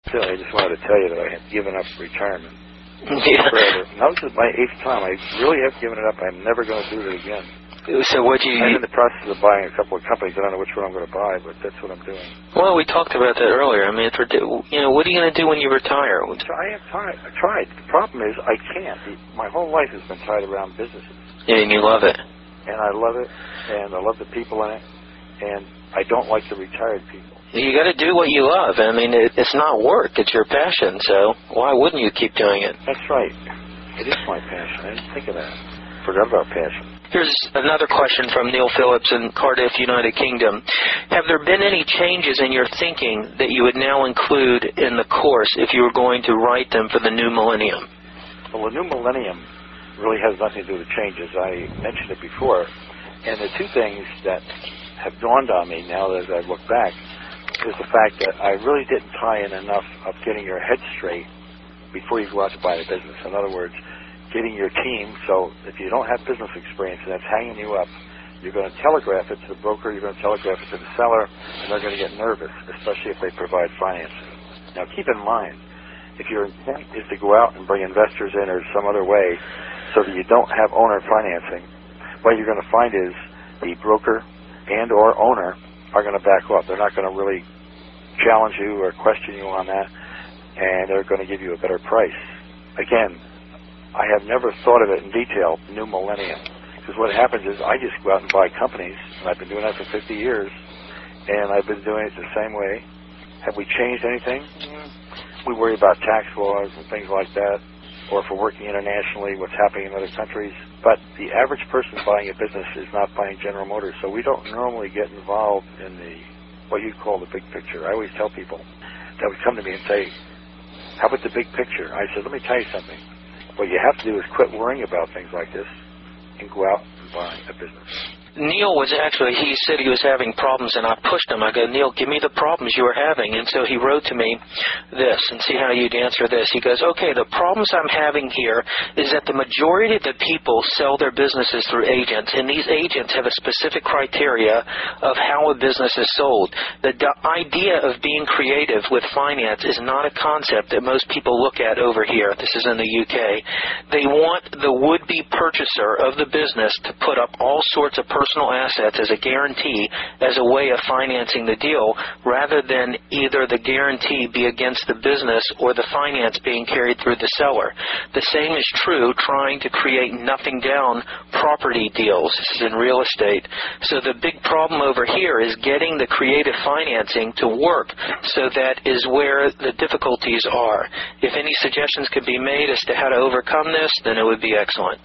Still, I just wanted to tell you that I have given up retirement Yeah. forever. Now, this is my 8th time. I really have given it up. I'm never going to do it again. So what you... I'm in the process of buying a couple of companies. I don't know which one I'm going to buy, but that's what I'm doing. Well, we talked about that earlier. I mean, what are you going to do when you retire? So I have tried. The problem is I can't. My whole life has been tied around businesses. Yeah, and you love it. And I love it, and I love the people in it, and I don't like the retired people. You got to do what you love. I mean, it's not work. It's your passion. So why wouldn't you keep doing it? That's right. It is my passion. I didn't think of that. Forgot about passion. Here's another question from Neil Phillips in Cardiff, United Kingdom. Have there been any changes in your thinking that you would now include in the course if you were going to write them for the new millennium? Well, the new millennium really has nothing to do with changes. I mentioned it before. And the two things that have dawned on me now that I look back is the fact that I really didn't tie in enough of getting your head straight before you go out to buy a business. In other words, getting your team, so if you don't have business experience and that's hanging you up, you're going to telegraph it to the broker, you're going to telegraph it to the seller, and they're going to get nervous, especially if they provide financing. Now, keep in mind, if your intent is to go out and bring investors in or some other way so that you don't have owner financing, what you're going to find is the broker and or owner are going to back up. They're not going to really challenge you or question you on that, and they're going to give you a better price. Again, I have never thought of it in detail, new millennium, because what happens is I just go out and buy companies, and I've been doing that for 50 years, and I've been doing it the same way. Have we changed anything? We worry about tax laws and things like that, or if we're working internationally, what's happening in other countries. But the average person buying a business is not buying General Motors, so we don't normally get involved in what you call the big picture. I always tell people that would come to me and say, how about the big picture? I said, let me tell you something. What you have to do is quit worrying about things like this and go out and buy a business. Neil was actually, he said he was having problems, and I pushed him. I go, Neil, give me the problems you are having. And so he wrote to me this, and see how you'd answer this. He goes, okay, the problems I'm having here is that the majority of the people sell their businesses through agents, and these agents have a specific criteria of how a business is sold. The idea of being creative with finance is not a concept that most people look at over here. This is in the UK. They want the would-be purchaser of the business to put up all sorts of personal assets as a guarantee, as a way of financing the deal, rather than either the guarantee be against the business or the finance being carried through the seller. The same is true trying to create nothing down property deals. This is in real estate. So the big problem over here is getting the creative financing to work. So that is where the difficulties are. If any suggestions could be made as to how to overcome this, then it would be excellent.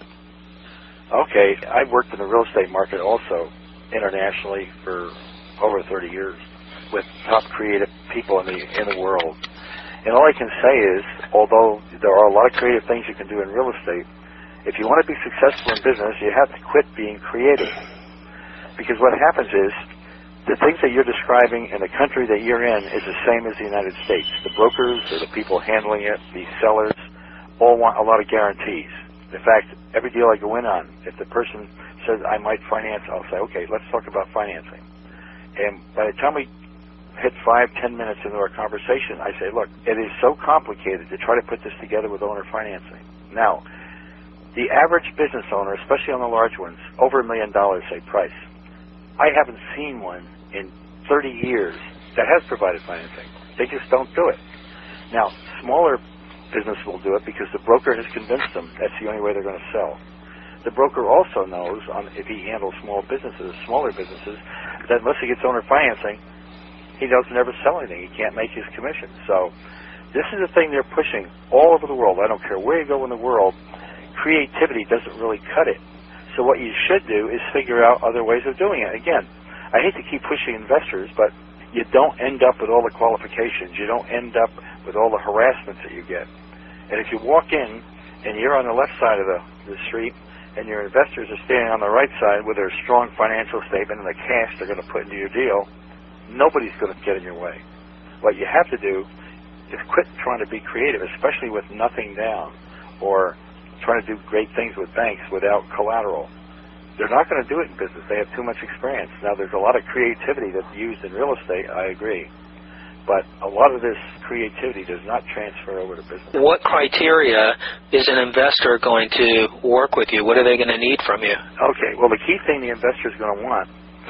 Okay, I've worked in the real estate market also internationally for over 30 years with top creative people in the world. And all I can say is, although there are a lot of creative things you can do in real estate, if you want to be successful in business, you have to quit being creative. Because what happens is, the things that you're describing in the country that you're in is the same as the United States. The brokers or the people handling it, the sellers, all want a lot of guarantees. In fact, every deal I go in on, if the person says I might finance, I'll say, okay, let's talk about financing. And by the time we hit 5-10 minutes into our conversation, I say, look, it is so complicated to try to put this together with owner financing. Now, the average business owner, especially on the large ones, over $1 million, say, price. I haven't seen one in 30 years that has provided financing. They just don't do it. Now, smaller business will do it because the broker has convinced them that's the only way they're going to sell. The broker also knows, if he handles smaller businesses, that unless he gets owner financing, he doesn't ever sell anything. He can't make his commission. So this is the thing they're pushing all over the world. I don't care where you go in the world, creativity doesn't really cut it. So what you should do is figure out other ways of doing it. Again, I hate to keep pushing investors, but you don't end up with all the qualifications. You don't end up with all the harassments that you get. And if you walk in and you're on the left side of the street and your investors are standing on the right side with their strong financial statement and the cash they're going to put into your deal, nobody's going to get in your way. What you have to do is quit trying to be creative, especially with nothing down, or trying to do great things with banks without collateral. They're not going to do it in business. They have too much experience. Now, there's a lot of creativity that's used in real estate, I agree. But a lot of this creativity does not transfer over to business. What criteria is an investor going to work with you? What are they going to need from you? Okay, well, the key thing the investor is going to want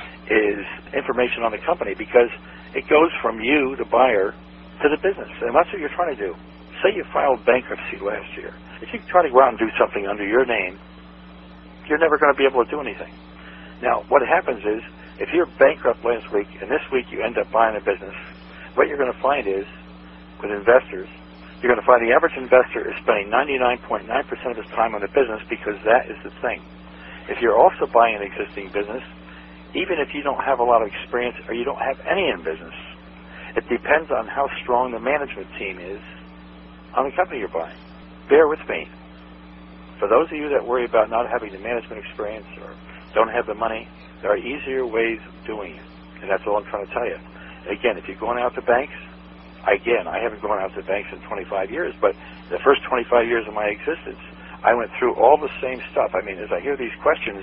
is information on the company, because it goes from you, the buyer, to the business. And that's what you're trying to do. Say you filed bankruptcy last year. If you try to go out and do something under your name, you're never going to be able to do anything. Now, what happens is, if you're bankrupt last week and this week you end up buying a business, what you're going to find is, with investors, you're going to find the average investor is spending 99.9% of his time on the business, because that is the thing. If you're also buying an existing business, even if you don't have a lot of experience or you don't have any in business, it depends on how strong the management team is on the company you're buying. Bear with me. For those of you that worry about not having the management experience or don't have the money, there are easier ways of doing it. And that's all I'm trying to tell you. Again, if you're going out to banks, I haven't gone out to banks in 25 years, but the first 25 years of my existence, I went through all the same stuff. I mean, as I hear these questions,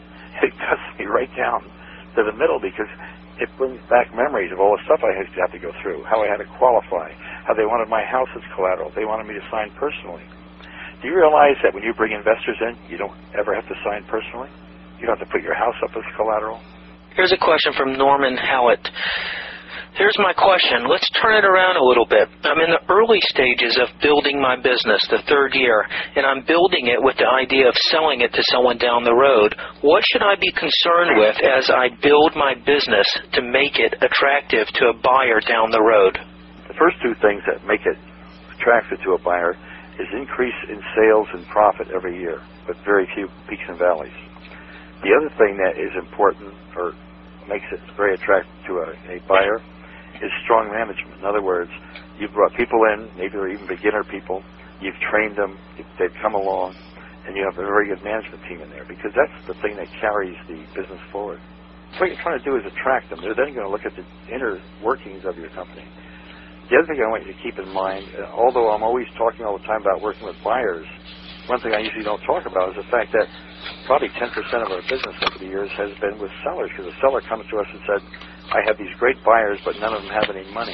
it cuts me right down to the middle, because it brings back memories of all the stuff I used to have to go through, how I had to qualify, how they wanted my house as collateral. They wanted me to sign personally. Do you realize that when you bring investors in, you don't ever have to sign personally? You don't have to put your house up as collateral? Here's a question from Norman Howitt. Here's my question. Let's turn it around a little bit. I'm in the early stages of building my business, the third year, and I'm building it with the idea of selling it to someone down the road. What should I be concerned with as I build my business to make it attractive to a buyer down the road? The first two things that make it attractive to a buyer is increase in sales and profit every year, but very few peaks and valleys. The other thing that is important, or makes it very attractive to a buyer, is strong management. In other words, you've brought people in, maybe they're even beginner people, you've trained them, they've come along, and you have a very good management team in there, because that's the thing that carries the business forward. So what you're trying to do is attract them. They're then going to look at the inner workings of your company. The other thing I want you to keep in mind, although I'm always talking all the time about working with buyers, one thing I usually don't talk about is the fact that probably 10% of our business over the years has been with sellers, because a seller comes to us and said, I have these great buyers, but none of them have any money.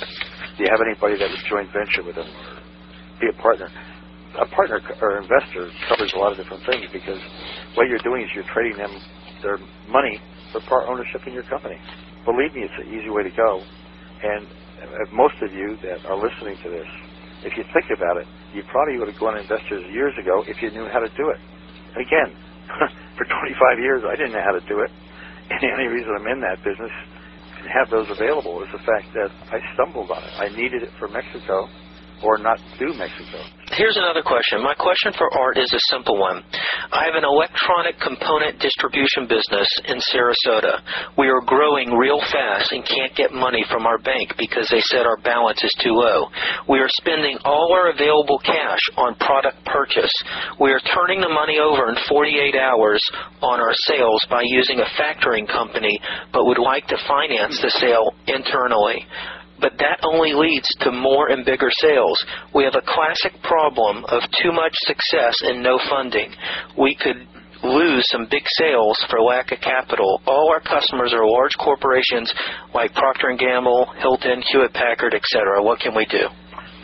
Do you have anybody that would joint venture with them or be a partner? A partner or investor covers a lot of different things, because what you're doing is you're trading them their money for part ownership in your company. Believe me, it's an easy way to go. And most of you that are listening to this, if you think about it, you probably would have gone to investors years ago if you knew how to do it. And again, for 25 years, I didn't know how to do it. And the only reason I'm in that business and have those available is the fact that I stumbled on it. I needed it for Mexico, or not do Mexico. Here's another question. My question for Art is a simple one. I have an electronic component distribution business in Sarasota. We are growing real fast and can't get money from our bank because they said our balance is too low. We are spending all our available cash on product purchase. We are turning the money over in 48 hours on our sales by using a factoring company, but would like to finance the sale internally. But that only leads to more and bigger sales. We have a classic problem of too much success and no funding. We could lose some big sales for lack of capital. All our customers are large corporations like Procter & Gamble, Hilton, Hewlett-Packard, etc. What can we do?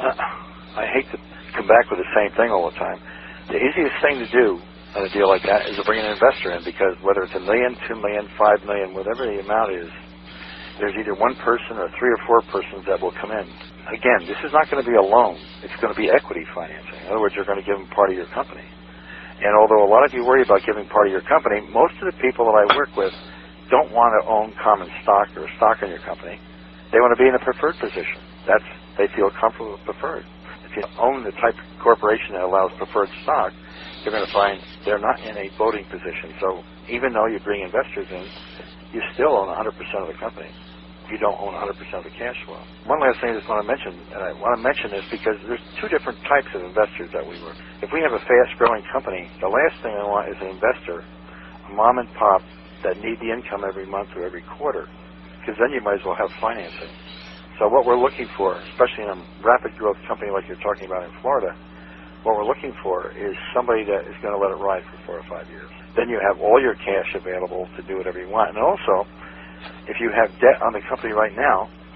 I hate to come back with the same thing all the time. The easiest thing to do on a deal like that is to bring an investor in, because whether it's $1 million, $2 million, $5 million, whatever the amount is, there's either one person or 3 or 4 persons that will come in. Again, this is not going to be a loan. It's going to be equity financing. In other words, you're going to give them part of your company. And although a lot of you worry about giving part of your company, most of the people that I work with don't want to own common stock or stock in your company. They want to be in a preferred position. They feel comfortable with preferred. If you own the type of corporation that allows preferred stock, you're going to find they're not in a voting position. So even though you bring investors in, you still own 100% of the company. You don't own 100% of the cash flow. One last thing I just want to mention, and I want to mention this because there's 2 different types of investors that we work. If we have a fast-growing company, the last thing I want is an investor, a mom and pop, that need the income every month or every quarter, because then you might as well have financing. So what we're looking for, especially in a rapid growth company like you're talking about in Florida, what we're looking for is somebody that is going to let it ride for 4 or 5 years. Then you have all your cash available to do whatever you want. And also, if you have debt on the company right now,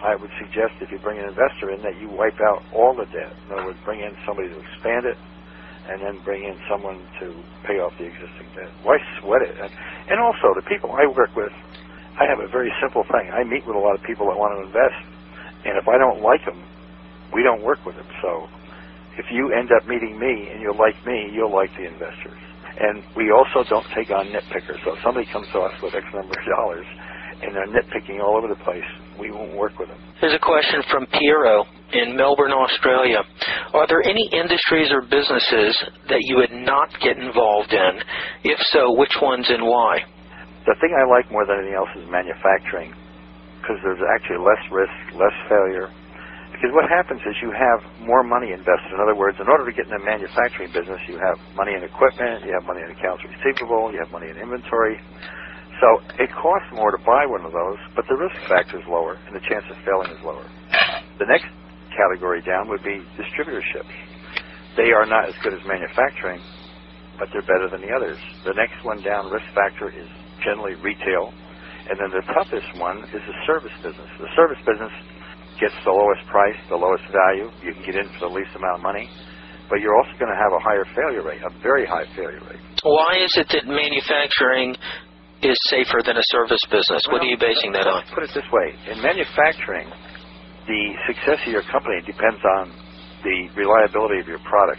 I would suggest if you bring an investor in that you wipe out all the debt. In other words, bring in somebody to expand it, and then bring in someone to pay off the existing debt. Why sweat it? And also, the people I work with, I have a very simple thing. I meet with a lot of people that want to invest, and if I don't like them, we don't work with them. So if you end up meeting me and you'll like me, you'll like the investors. And we also don't take on nitpickers. So if somebody comes to us with X number of dollars and they're nitpicking all over the place, we won't work with them. Here's a question from Piero in Melbourne, Australia. Are there any industries or businesses that you would not get involved in? If so, which ones and why? The thing I like more than anything else is manufacturing, because there's actually less risk, less failure. Because what happens is you have more money invested. In other words, in order to get in the manufacturing business, you have money in equipment, you have money in accounts receivable, you have money in inventory. So it costs more to buy one of those, but the risk factor is lower and the chance of failing is lower. The next category down would be distributorships. They are not as good as manufacturing, but they're better than the others. The next one down, risk factor, is generally retail. And then the toughest one is the service business. The service business gets the lowest price, the lowest value. You can get in for the least amount of money, but you're also going to have a higher failure rate, a very high failure rate. Why is it that manufacturing is safer than a service business? What are you basing that on? Let's put it this way. In manufacturing, the success of your company depends on the reliability of your product.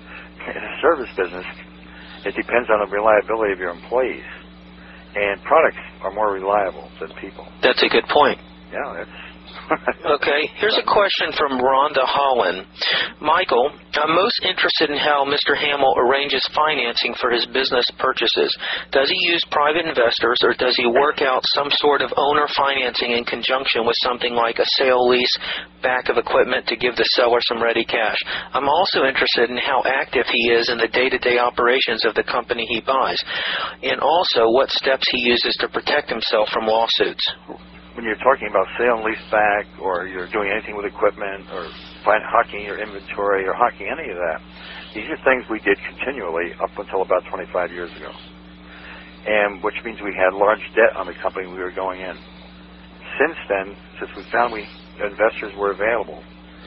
In a service business, it depends on the reliability of your employees. And products are more reliable than people. That's a good point. Yeah, that's... Okay, here's a question from Rhonda Holland. Michael, I'm most interested in how Mr. Hamill arranges financing for his business purchases. Does he use private investors, or does he work out some sort of owner financing in conjunction with something like a sale lease back of equipment to give the seller some ready cash? I'm also interested in how active he is in the day-to-day operations of the company he buys, and also what steps he uses to protect himself from lawsuits. When you're talking about sale and lease back, or you're doing anything with equipment, or hocking your inventory, or hocking any of that, these are things we did continually up until about 25 years ago. And which means we had large debt on the company we were going in. Since then, since we found investors were available,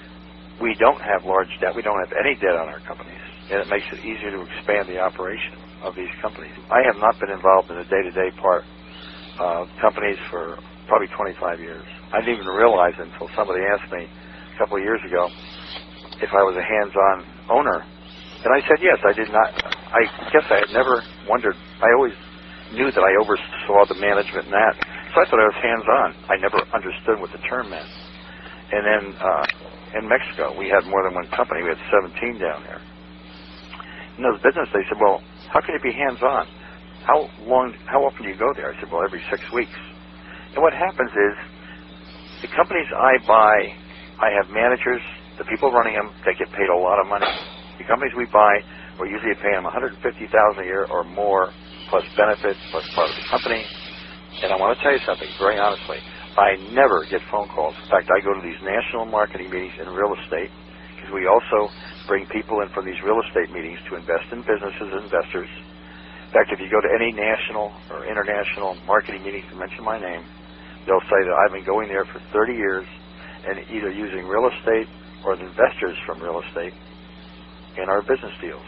we don't have large debt. We don't have any debt on our companies. And it makes it easier to expand the operation of these companies. I have not been involved in the day-to-day part of companies for probably 25 years. I didn't even realize it until somebody asked me a couple of years ago if I was a hands-on owner. And I said yes. I did not. I guess I had never wondered. I always knew that I oversaw the management and that. So I thought I was hands-on. I never understood what the term meant. And then in Mexico, we had more than one company. We had 17 down there. In those business, they said, well, how can you be hands-on? How often do you go there? I said, well, every 6 weeks. And what happens is, the companies I buy, I have managers, the people running them, they get paid a lot of money. The companies we buy, we're usually paying them $150,000 a year or more, plus benefits, plus part of the company. And I want to tell you something, very honestly. I never get phone calls. In fact, I go to these national marketing meetings in real estate, because we also bring people in from these real estate meetings to invest in businesses and investors. In fact, if you go to any national or international marketing meetings and mention my name, they'll say that I've been going there for 30 years and either using real estate or the investors from real estate in our business deals.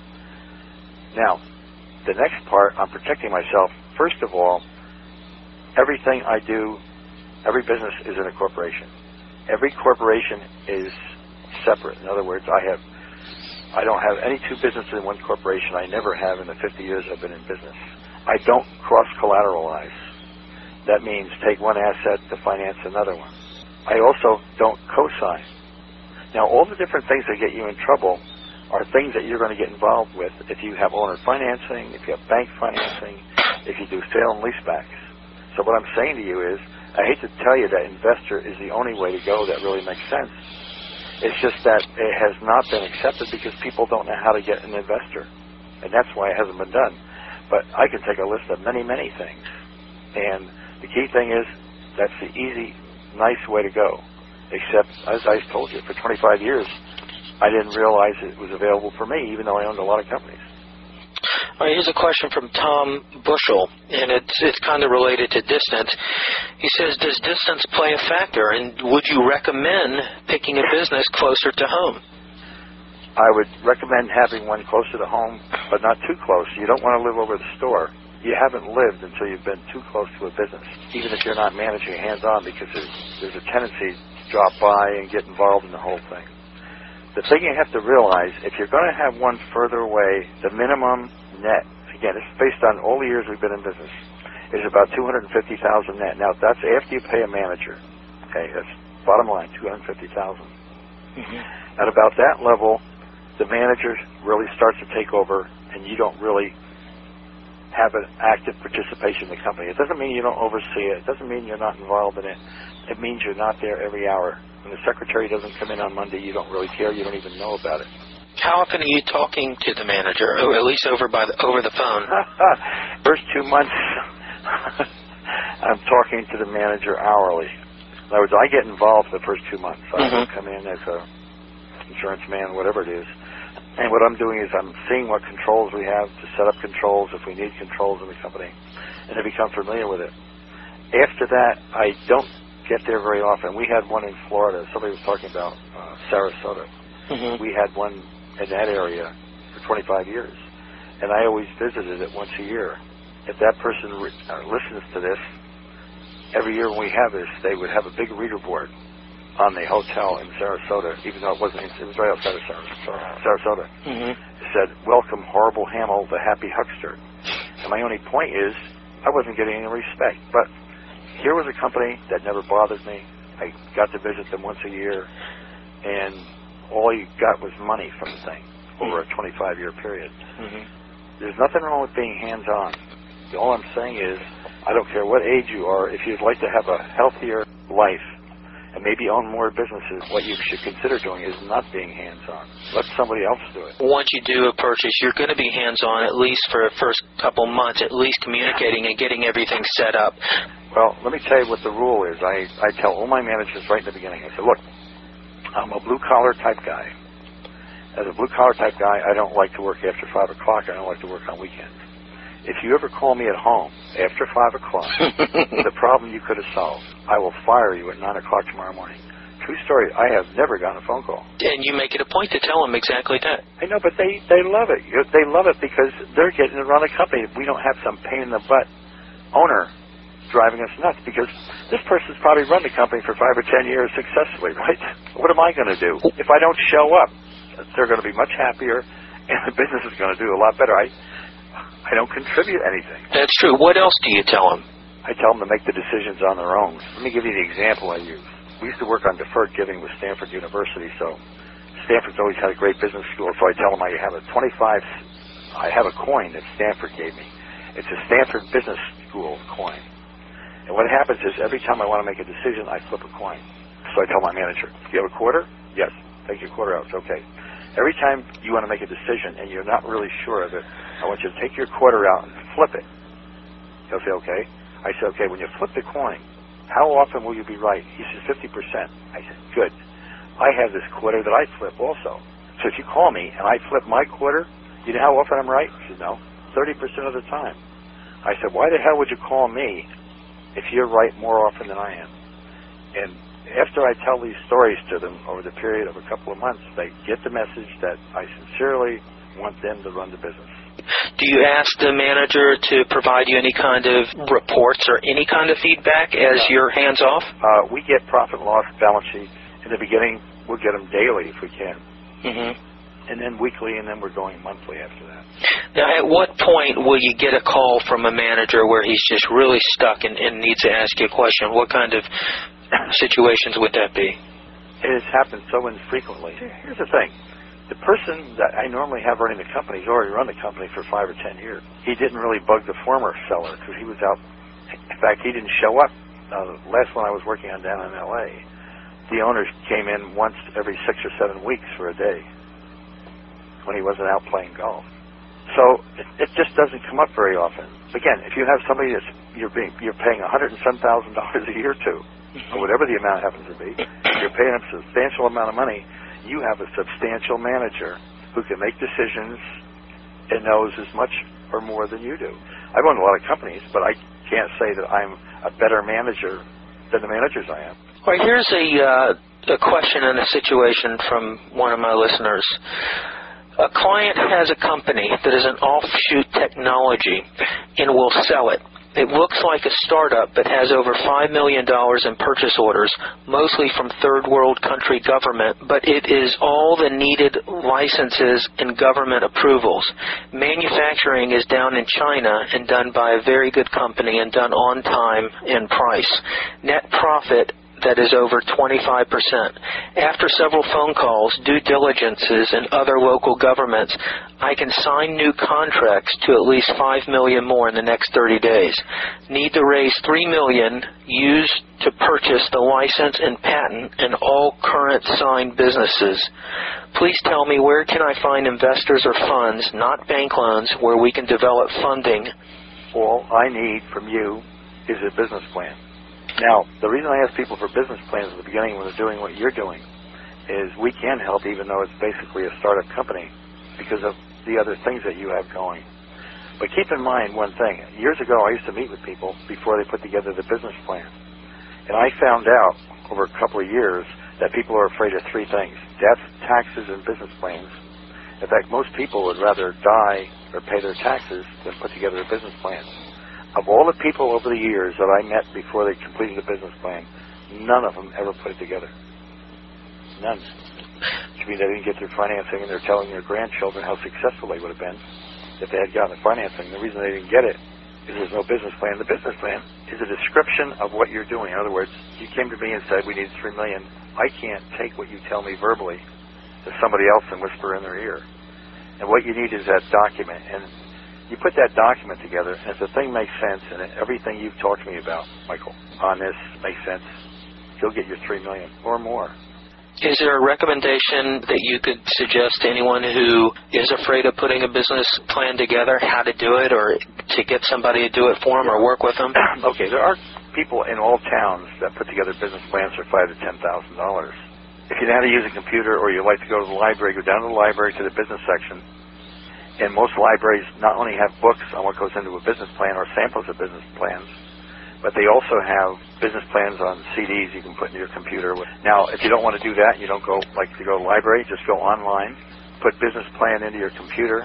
Now, the next part, I'm protecting myself. First of all, everything I do, every business is in a corporation. Every corporation is separate. In other words, I don't have any two businesses in one corporation. I never have in the 50 years I've been in business. I don't cross-collateralize. That means take one asset to finance another one. I also don't co-sign. Now, all the different things that get you in trouble are things that you're going to get involved with if you have owner financing, if you have bank financing, if you do sale and leasebacks. So what I'm saying to you is, I hate to tell you that investor is the only way to go that really makes sense. It's just that it has not been accepted because people don't know how to get an investor. And that's why it hasn't been done. But I can take a list of many, many things. And the key thing is, that's the easy, nice way to go. Except, as I told you, for 25 years, I didn't realize it was available for me, even though I owned a lot of companies. All right, here's a question from Tom Bushell, and it's kind of related to distance. He says, does distance play a factor, and would you recommend picking a business closer to home? I would recommend having one closer to home, but not too close. You don't want to live over the store. You haven't lived until you've been too close to a business, even if you're not managing hands-on, because there's a tendency to drop by and get involved in the whole thing. The thing you have to realize, if you're going to have one further away, the minimum net, again, it's based on all the years we've been in business, is about $250,000 net. Now, that's after you pay a manager. Okay, that's bottom line, $250,000. At about that level, the manager really starts to take over, and you don't really have an active participation in the company. It doesn't mean you don't oversee it. It doesn't mean you're not involved in it. It means you're not there every hour. When the secretary doesn't come in on Monday, you don't really care. You don't even know about it. How often are you talking to the manager, or at least over the phone? First 2 months, I'm talking to the manager hourly. In other words, I get involved the first 2 months. I will come in as a insurance man, whatever it is. And what I'm doing is I'm seeing what controls we have to set up controls, if we need controls in the company, and to become familiar with it. After that, I don't get there very often. We had one in Florida. Somebody was talking about Sarasota. We had one in that area for 25 years, and I always visited it once a year. If that person listens to this, every year when we have this, they would have a big reader board on the hotel in Sarasota, even though it was right outside of Sarasota. It said, "Welcome, Horrible Hamill, the happy huckster." And my only point is, I wasn't getting any respect. But here was a company that never bothered me. I got to visit them once a year, and all you got was money from the thing over a 25-year period. There's nothing wrong with being hands-on. All I'm saying is, I don't care what age you are, if you'd like to have a healthier life, and maybe own more businesses, what you should consider doing is not being hands-on. Let somebody else do it. Once you do a purchase, you're going to be hands-on at least for the first couple months, at least communicating and getting everything set up. Well, let me tell you what the rule is. I tell all my managers right in the beginning, I say, look, I'm a blue-collar type guy. As a blue-collar type guy, I don't like to work after 5 o'clock. I don't like to work on weekends. If you ever call me at home after 5 o'clock with a problem you could have solved, I will fire you at 9 o'clock tomorrow morning. True story, I have never gotten a phone call. And you make it a point to tell them exactly that. I know, but they love it. They love it because they're getting to run a company. We don't have some pain-in-the-butt owner driving us nuts, because this person's probably run the company for 5 or 10 years successfully, right? What am I going to do? If I don't show up, they're going to be much happier, and the business is going to do a lot better. I don't contribute anything. That's true. What else do you tell them? I tell them to make the decisions on their own. Let me give you the example I use. We used to work on deferred giving with Stanford University, so Stanford's always had a great business school, so I tell them I have a coin that Stanford gave me. It's a Stanford Business School coin. And what happens is every time I want to make a decision, I flip a coin. So I tell my manager, do you have a quarter? Yes. Take your quarter out. It's okay. Every time you want to make a decision and you're not really sure of it, I want you to take your quarter out and flip it. He'll say, okay. I said, okay, when you flip the coin, how often will you be right? He says, 50%. I said, good. I have this quarter that I flip also. So if you call me and I flip my quarter, you know how often I'm right? He said, no, 30% of the time. I said, why the hell would you call me if you're right more often than I am? And after I tell these stories to them over the period of a couple of months, they get the message that I sincerely want them to run the business. Do you ask the manager to provide you any kind of reports or any kind of feedback as you're hands-off? We get profit and loss balance sheets. In the beginning, we'll get them daily if we can. And then weekly, and then we're going monthly after that. Now, at what point will you get a call from a manager where he's just really stuck and needs to ask you a question? What kind of situations would that be? It has happened so infrequently. Here's the thing. The person that I normally have running the company has already run the company for 5 or 10 years. He didn't really bug the former seller because he was out. In fact, he didn't show up. Last one I was working on down in L.A., the owners came in once every 6 or 7 weeks for a day when he wasn't out playing golf. So it just doesn't come up very often. Again, if you have somebody that you're paying $100,000 a year to, or whatever the amount happens to be, you're paying a substantial amount of money, you have a substantial manager who can make decisions and knows as much or more than you do. I've owned a lot of companies, but I can't say that I'm a better manager than the managers I am. Well, here's a question and a situation from one of my listeners. A client has a company that is an offshoot technology and will sell it. It looks like a startup but has over $5 million in purchase orders, mostly from third world country government, but it is all the needed licenses and government approvals. Manufacturing is down in China and done by a very good company and done on time and price. Net profit that is over 25%. After several phone calls, due diligences, and other local governments, I can sign new contracts to at least $5 million more in the next 30 days. Need to raise $3 million used to purchase the license and patent in all current signed businesses. Please tell me, where can I find investors or funds, not bank loans, where we can develop funding? All I need from you is a business plan. Now, the reason I ask people for business plans at the beginning when they're doing what you're doing is we can help, even though it's basically a startup company, because of the other things that you have going. But keep in mind one thing. Years ago, I used to meet with people before they put together the business plan. And I found out over a couple of years that people are afraid of three things: death, taxes, and business plans. In fact, most people would rather die or pay their taxes than put together a business plan. Of all the people over the years that I met before they completed the business plan, none of them ever put it together. None. Which means they didn't get their financing, and they're telling their grandchildren how successful they would have been if they had gotten the financing. The reason they didn't get it is there's no business plan. The business plan is a description of what you're doing. In other words, you came to me and said, we need $3 million. I can't take what you tell me verbally to somebody else and whisper in their ear. And what you need is that document. And you put that document together, and if the thing makes sense, and everything you've talked to me about, Michael, on this makes sense, you'll get your $3 million or more. Is there a recommendation that you could suggest to anyone who is afraid of putting a business plan together, how to do it, or to get somebody to do it for them or work with them? Okay, there are people in all towns that put together business plans for $5,000 to $10,000. If you know how to use a computer, or you like to go to the library, go down to the library to the business section. And most libraries not only have books on what goes into a business plan or samples of business plans, but they also have business plans on CDs you can put in your computer. Now, if you don't want to do that, you don't go like to go to the library, just go online, put business plan into your computer,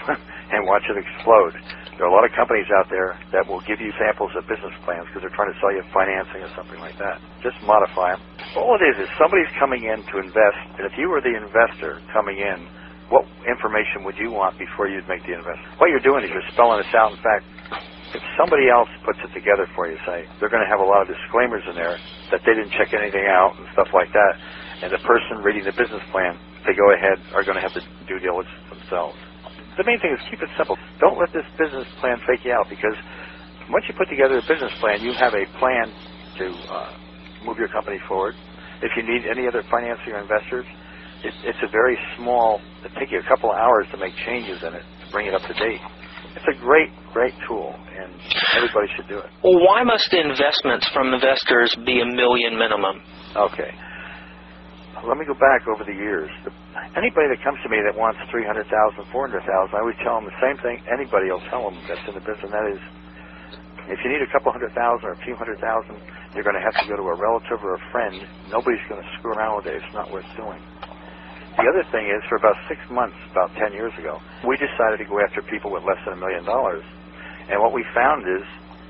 and watch it explode. There are a lot of companies out there that will give you samples of business plans because they're trying to sell you financing or something like that. Just modify them. All it is somebody's coming in to invest, and if you were the investor coming in, what information would you want before you'd make the investment? What you're doing is you're spelling this out. In fact, if somebody else puts it together for you, say, they're going to have a lot of disclaimers in there that they didn't check anything out and stuff like that. And the person reading the business plan, if they go ahead, are going to have to do diligence themselves. The main thing is keep it simple. Don't let this business plan fake you out, because once you put together a business plan, you have a plan to move your company forward. If you need any other financing or investors, it's a very small, it'll take you a couple of hours to make changes in it, to bring it up to date. It's a great, great tool, and everybody should do it. Well, why must investments from investors be $1 million minimum? Okay. Let me go back over the years. Anybody that comes to me that wants $300,000, $400,000, I always tell them the same thing anybody will tell them that's in the business, and that is, if you need a couple $100,000 or a few $100,000, you're going to have to go to a relative or a friend. Nobody's going to screw around with it. It's not worth doing. The other thing is, for about 6 months, about 10 years ago, we decided to go after people with less than $1 million. And what we found is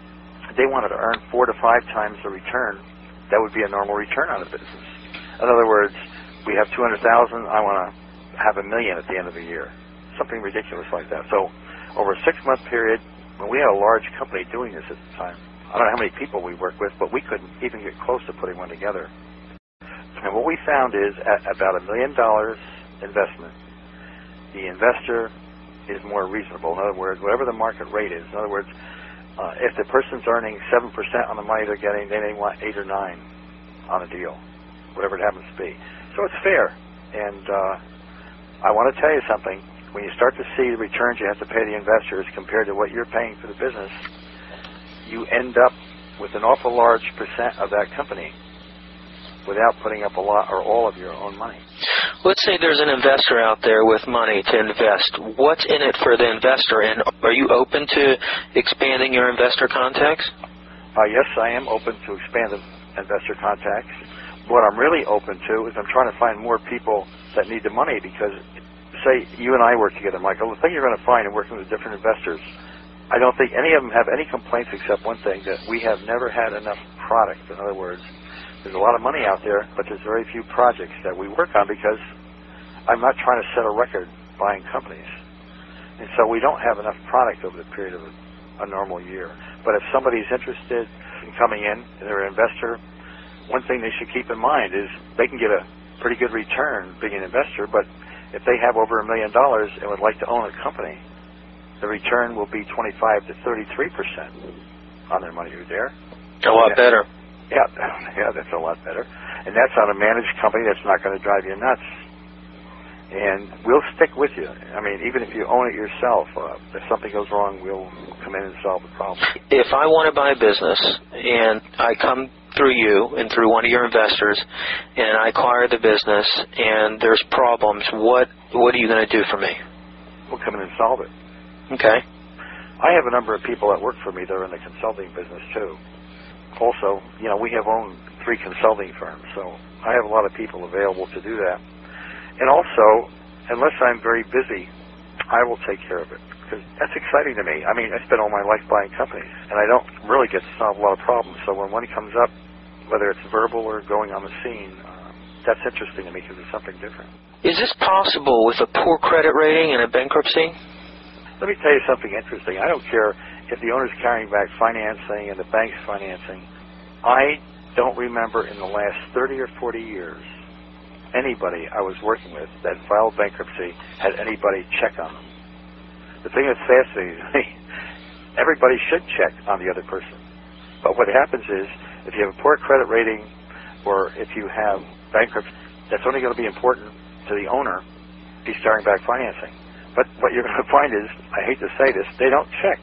they wanted to earn 4 to 5 times the return that would be a normal return on a business. In other words, we have 200,000, I want to have $1 million at the end of the year. Something ridiculous like that. So over a 6-month period, when we had a large company doing this at the time, I don't know how many people we worked with, but we couldn't even get close to putting one together. And what we found is, at about $1 million investment, the investor is more reasonable. In other words, whatever the market rate is. In other words, if the person's earning 7% on the money they're getting, they may want 8 or 9 on a deal, whatever it happens to be. So it's fair. And I want to tell you something. When you start to see the returns you have to pay the investors compared to what you're paying for the business, you end up with an awful large percent of that company without putting up a lot or all of your own money. Let's say there's an investor out there with money to invest. What's in it for the investor, and are you open to expanding your investor contacts? Yes, I am open to expand the investor contacts. What I'm really open to is I'm trying to find more people that need the money because, say, you and I work together, Michael, the thing you're going to find in working with different investors, I don't think any of them have any complaints except one thing, that we have never had enough product. In other words, there's a lot of money out there, but there's very few projects that we work on because I'm not trying to set a record buying companies. And so we don't have enough product over the period of a normal year. But if somebody's interested in coming in and they're an investor, one thing they should keep in mind is they can get a pretty good return being an investor, but if they have over $1 million and would like to own a company, the return will be 25 to 33% on their money. Are you there? A lot better. Yeah, that's a lot better. And that's on a managed company that's not going to drive you nuts. And we'll stick with you. I mean, even if you own it yourself, if something goes wrong, we'll come in and solve the problem. If I want to buy a business and I come through you and through one of your investors and I acquire the business and there's problems, what are you going to do for me? We'll come in and solve it. Okay. I have a number of people that work for me that are in the consulting business, too. Also, we have owned 3 consulting firms, so I have a lot of people available to do that. And also, unless I'm very busy, I will take care of it, because that's exciting to me. I mean, I spend all my life buying companies, and I don't really get to solve a lot of problems. So when one comes up, whether it's verbal or going on the scene, that's interesting to me because it's something different. Is this possible with a poor credit rating and a bankruptcy? Let me tell you something interesting. I don't care if the owner's carrying back financing and the bank's financing. I don't remember in the last 30 or 40 years anybody I was working with that filed bankruptcy had anybody check on them. The thing that's fascinating to me, everybody should check on the other person. But what happens is, if you have a poor credit rating or if you have bankruptcy, that's only going to be important to the owner if he's carrying back financing. But what you're going to find is, I hate to say this, they don't check.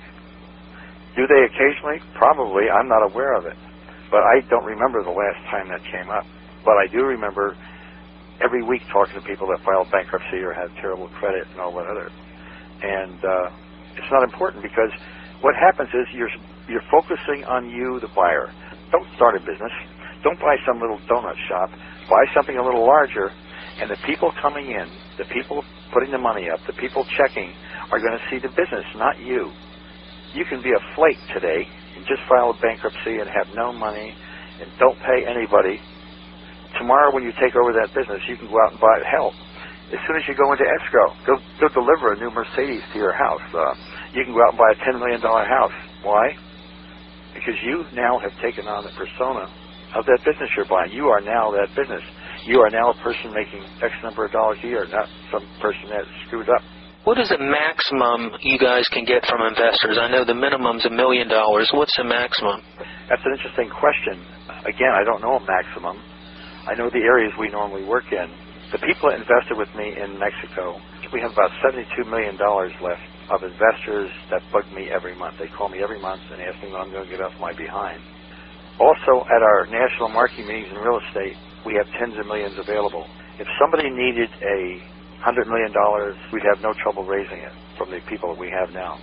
Do they occasionally? Probably. I'm not aware of it. But I don't remember the last time that came up. But I do remember every week talking to people that filed bankruptcy or had terrible credit and all that other. And it's not important because what happens is you're focusing on you, the buyer. Don't start a business. Don't buy some little donut shop. Buy something a little larger, and the people coming in, the people putting the money up, the people checking are going to see the business, not you. You can be a flake today and just file a bankruptcy and have no money and don't pay anybody. Tomorrow when you take over that business, you can go out and buy it. Hell, as soon as you go into escrow, they'll deliver a new Mercedes to your house. You can go out and buy a $10 million house. Why? Because you now have taken on the persona of that business you're buying. You are now that business. You are now a person making X number of dollars a year, not some person that screwed up. What is the maximum you guys can get from investors? I know the minimum's $1 million. What's the maximum? That's an interesting question. Again, I don't know a maximum. I know the areas we normally work in. The people that invested with me in Mexico, we have about $72 million left of investors that bug me every month. They call me every month and ask me when I'm going to get off my behind. Also, at our national marketing meetings in real estate, we have tens of millions available. If somebody needed $100 million, we'd have no trouble raising it from the people that we have now.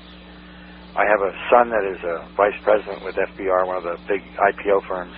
I have a son that is a vice president with FBR, one of the big IPO firms.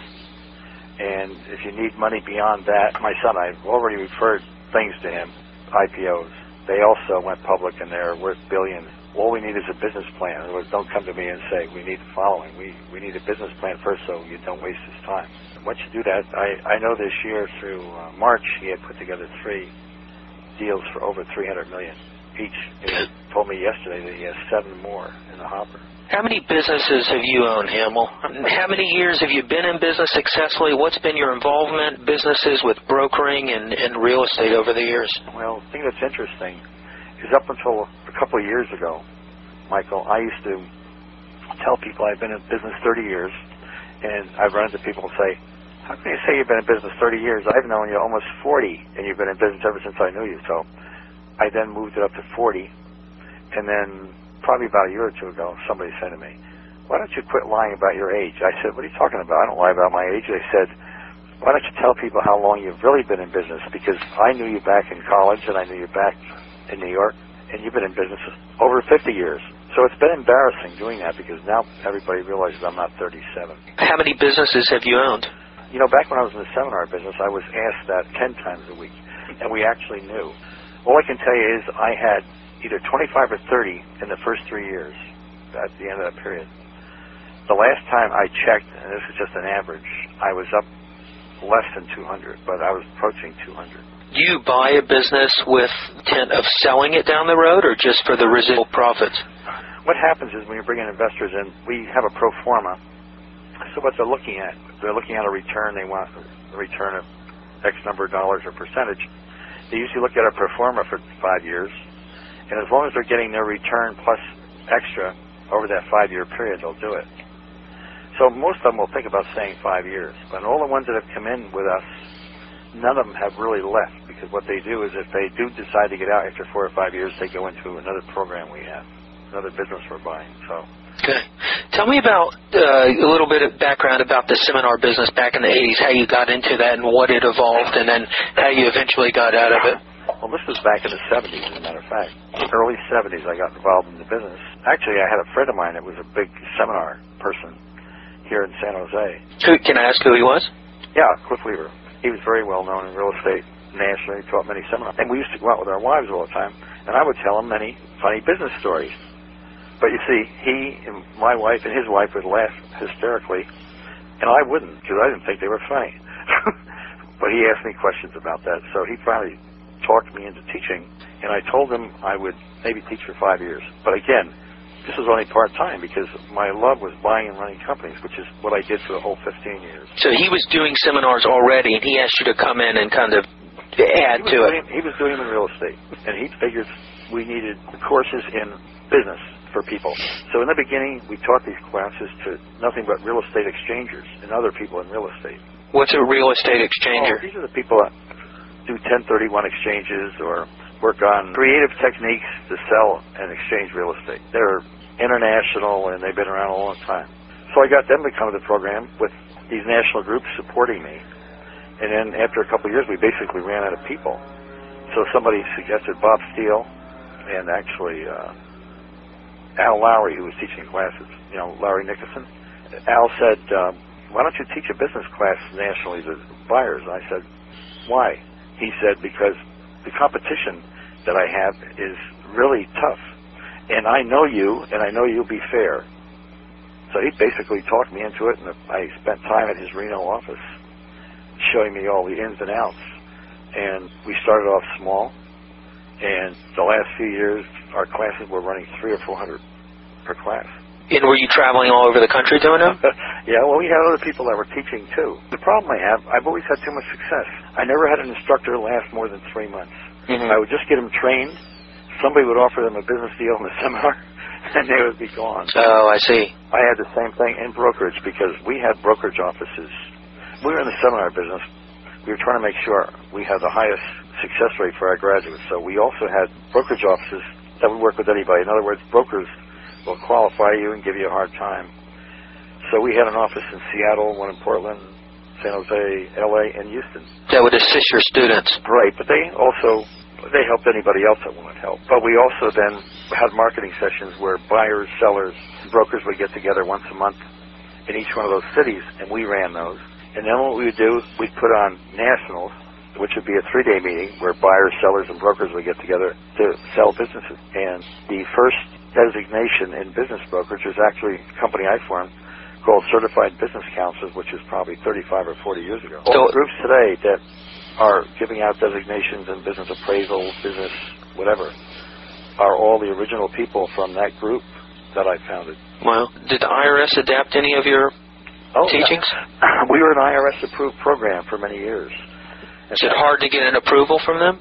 And if you need money beyond that, my son, I've already referred things to him, IPOs. They also went public and they're worth billions. All we need is a business plan. In other words, don't come to me and say, we need the following. We need a business plan first so you don't waste his time. Once you do that, I know this year through March, he had put together 3 deals for over $300 million each. He told me yesterday that he has 7 more in the hopper. How many businesses have you owned, Hamill? How many years have you been in business successfully? What's been your involvement, businesses with brokering and real estate over the years? Well, the thing that's interesting is up until a couple of years ago, Michael, I used to tell people I've been in business 30 years, and I've run into people and say, how can you say you've been in business 30 years? I've known you almost 40, and you've been in business ever since I knew you. So I then moved it up to 40, and then probably about a year or 2 ago, somebody said to me, why don't you quit lying about your age? I said, what are you talking about? I don't lie about my age. They said, why don't you tell people how long you've really been in business? Because I knew you back in college, and I knew you back in New York, and you've been in business over 50 years. So it's been embarrassing doing that because now everybody realizes I'm not 37. How many businesses have you owned? You know, back when I was in the seminar business, I was asked that 10 times a week, and we actually knew. All I can tell you is I had either 25 or 30 in the first 3 years at the end of that period. The last time I checked, and this is just an average, I was up less than 200, but I was approaching 200. Do you buy a business with intent of selling it down the road or just for the residual profits? What happens is when you bring in investors in, we have a pro forma. So what they're looking at a return. They want a return of X number of dollars or percentage. They usually look at a pro forma for 5 years, and as long as they're getting their return plus extra over that 5-year period, they'll do it. So most of them will think about staying 5 years. But all the ones that have come in with us, none of them have really left, because what they do is if they do decide to get out after 4 or 5 years, they go into another program we have, another business we're buying. So. Okay. Tell me about a little bit of background about the seminar business back in the 80s, how you got into that and what it evolved, and then how you eventually got out of it. Well, this was back in the 70s, as a matter of fact. Early 70s, I got involved in the business. Actually, I had a friend of mine that was a big seminar person here in San Jose. Can I ask who he was? Yeah, Cliff Weaver. He was very well known in real estate nationally. He taught many seminars. And we used to go out with our wives all the time, and I would tell him many funny business stories. But you see, he and my wife and his wife would laugh hysterically, and I wouldn't, because I didn't think they were funny. But he asked me questions about that, so he finally talked me into teaching, and I told him I would maybe teach for 5 years. But again, this was only part-time because my love was buying and running companies, which is what I did for the whole 15 years. So he was doing seminars already, and he asked you to come in and kind of add to it. He was doing them in real estate, and he figured we needed courses in business for people. So in the beginning, we taught these classes to nothing but real estate exchangers and other people in real estate. What's a real estate exchanger? These are the people that do 1031 exchanges or work on creative techniques to sell and exchange real estate. They're international, and they've been around a long time. So I got them to come to the program with these national groups supporting me. And then after a couple of years, we basically ran out of people. So somebody suggested Bob Steele and actually Al Lowry, who was teaching classes, Larry Nickerson. Al said, why don't you teach a business class nationally to buyers? And I said, why? He said, because the competition that I have is really tough. And I know you, and I know you'll be fair. So he basically talked me into it, and I spent time at his Reno office showing me all the ins and outs. And we started off small, and the last few years, our classes were running 300 or 400 per class. And were you traveling all over the country doing them? Yeah, well, we had other people that were teaching, too. The problem I've always had too much success. I never had an instructor last more than 3 months. Mm-hmm. I would just get them trained. Somebody would offer them a business deal in the seminar, and they would be gone. Oh, I see. I had the same thing in brokerage because we had brokerage offices. We were in the seminar business. We were trying to make sure we had the highest success rate for our graduates. So we also had brokerage offices that would work with anybody. In other words, brokers will qualify you and give you a hard time. So we had an office in Seattle, one in Portland, San Jose, L.A., and Houston. That would assist your students. Right, but they helped anybody else that wanted help. But we also then had marketing sessions where buyers, sellers, brokers would get together once a month in each one of those cities, and we ran those. And then what we would do, we'd put on nationals, which would be a 3-day meeting where buyers, sellers, and brokers would get together to sell businesses. And the first designation in business brokerage was actually a company I formed called Certified Business Counselors, which is probably 35 or 40 years ago. All the groups today that are giving out designations in business appraisal, business whatever, are all the original people from that group that I founded. Well, did the IRS adapt any of your teachings? Yeah. We were an IRS-approved program for many years. Is it hard to get an approval from them?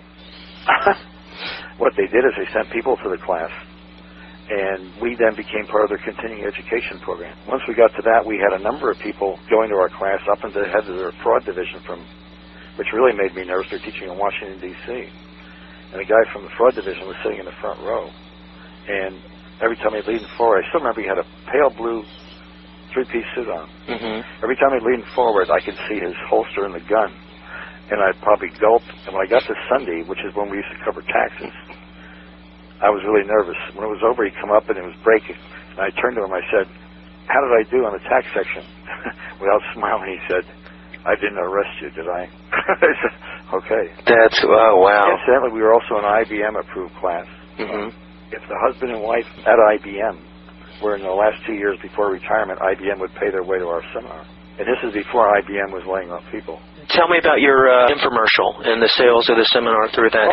What they did is they sent people to the class, and we then became part of their continuing education program. Once we got to that, we had a number of people going to our class up into the head of their fraud division, which really made me nervous. They're teaching in Washington, D.C. And a guy from the fraud division was sitting in the front row. And every time he'd lead the floor, I still remember he had a pale blue three-piece suit on. Mm-hmm. Every time he leaned forward, I could see his holster and the gun, and I'd probably gulp. And when I got to Sunday, which is when we used to cover taxes, I was really nervous. When it was over, he'd come up and it was breaking. And I turned to him, I said, "How did I do on the tax section?" Without smiling, he said, "I didn't arrest you, did I?" I said, "Okay." That's, oh, wow. Incidentally, we were also an IBM-approved class. Mm-hmm. If the husband and wife at IBM were in the last 2 years before retirement, IBM would pay their way to our seminar. And this is before IBM was laying off people. Tell me about your infomercial and the sales of the seminar through that.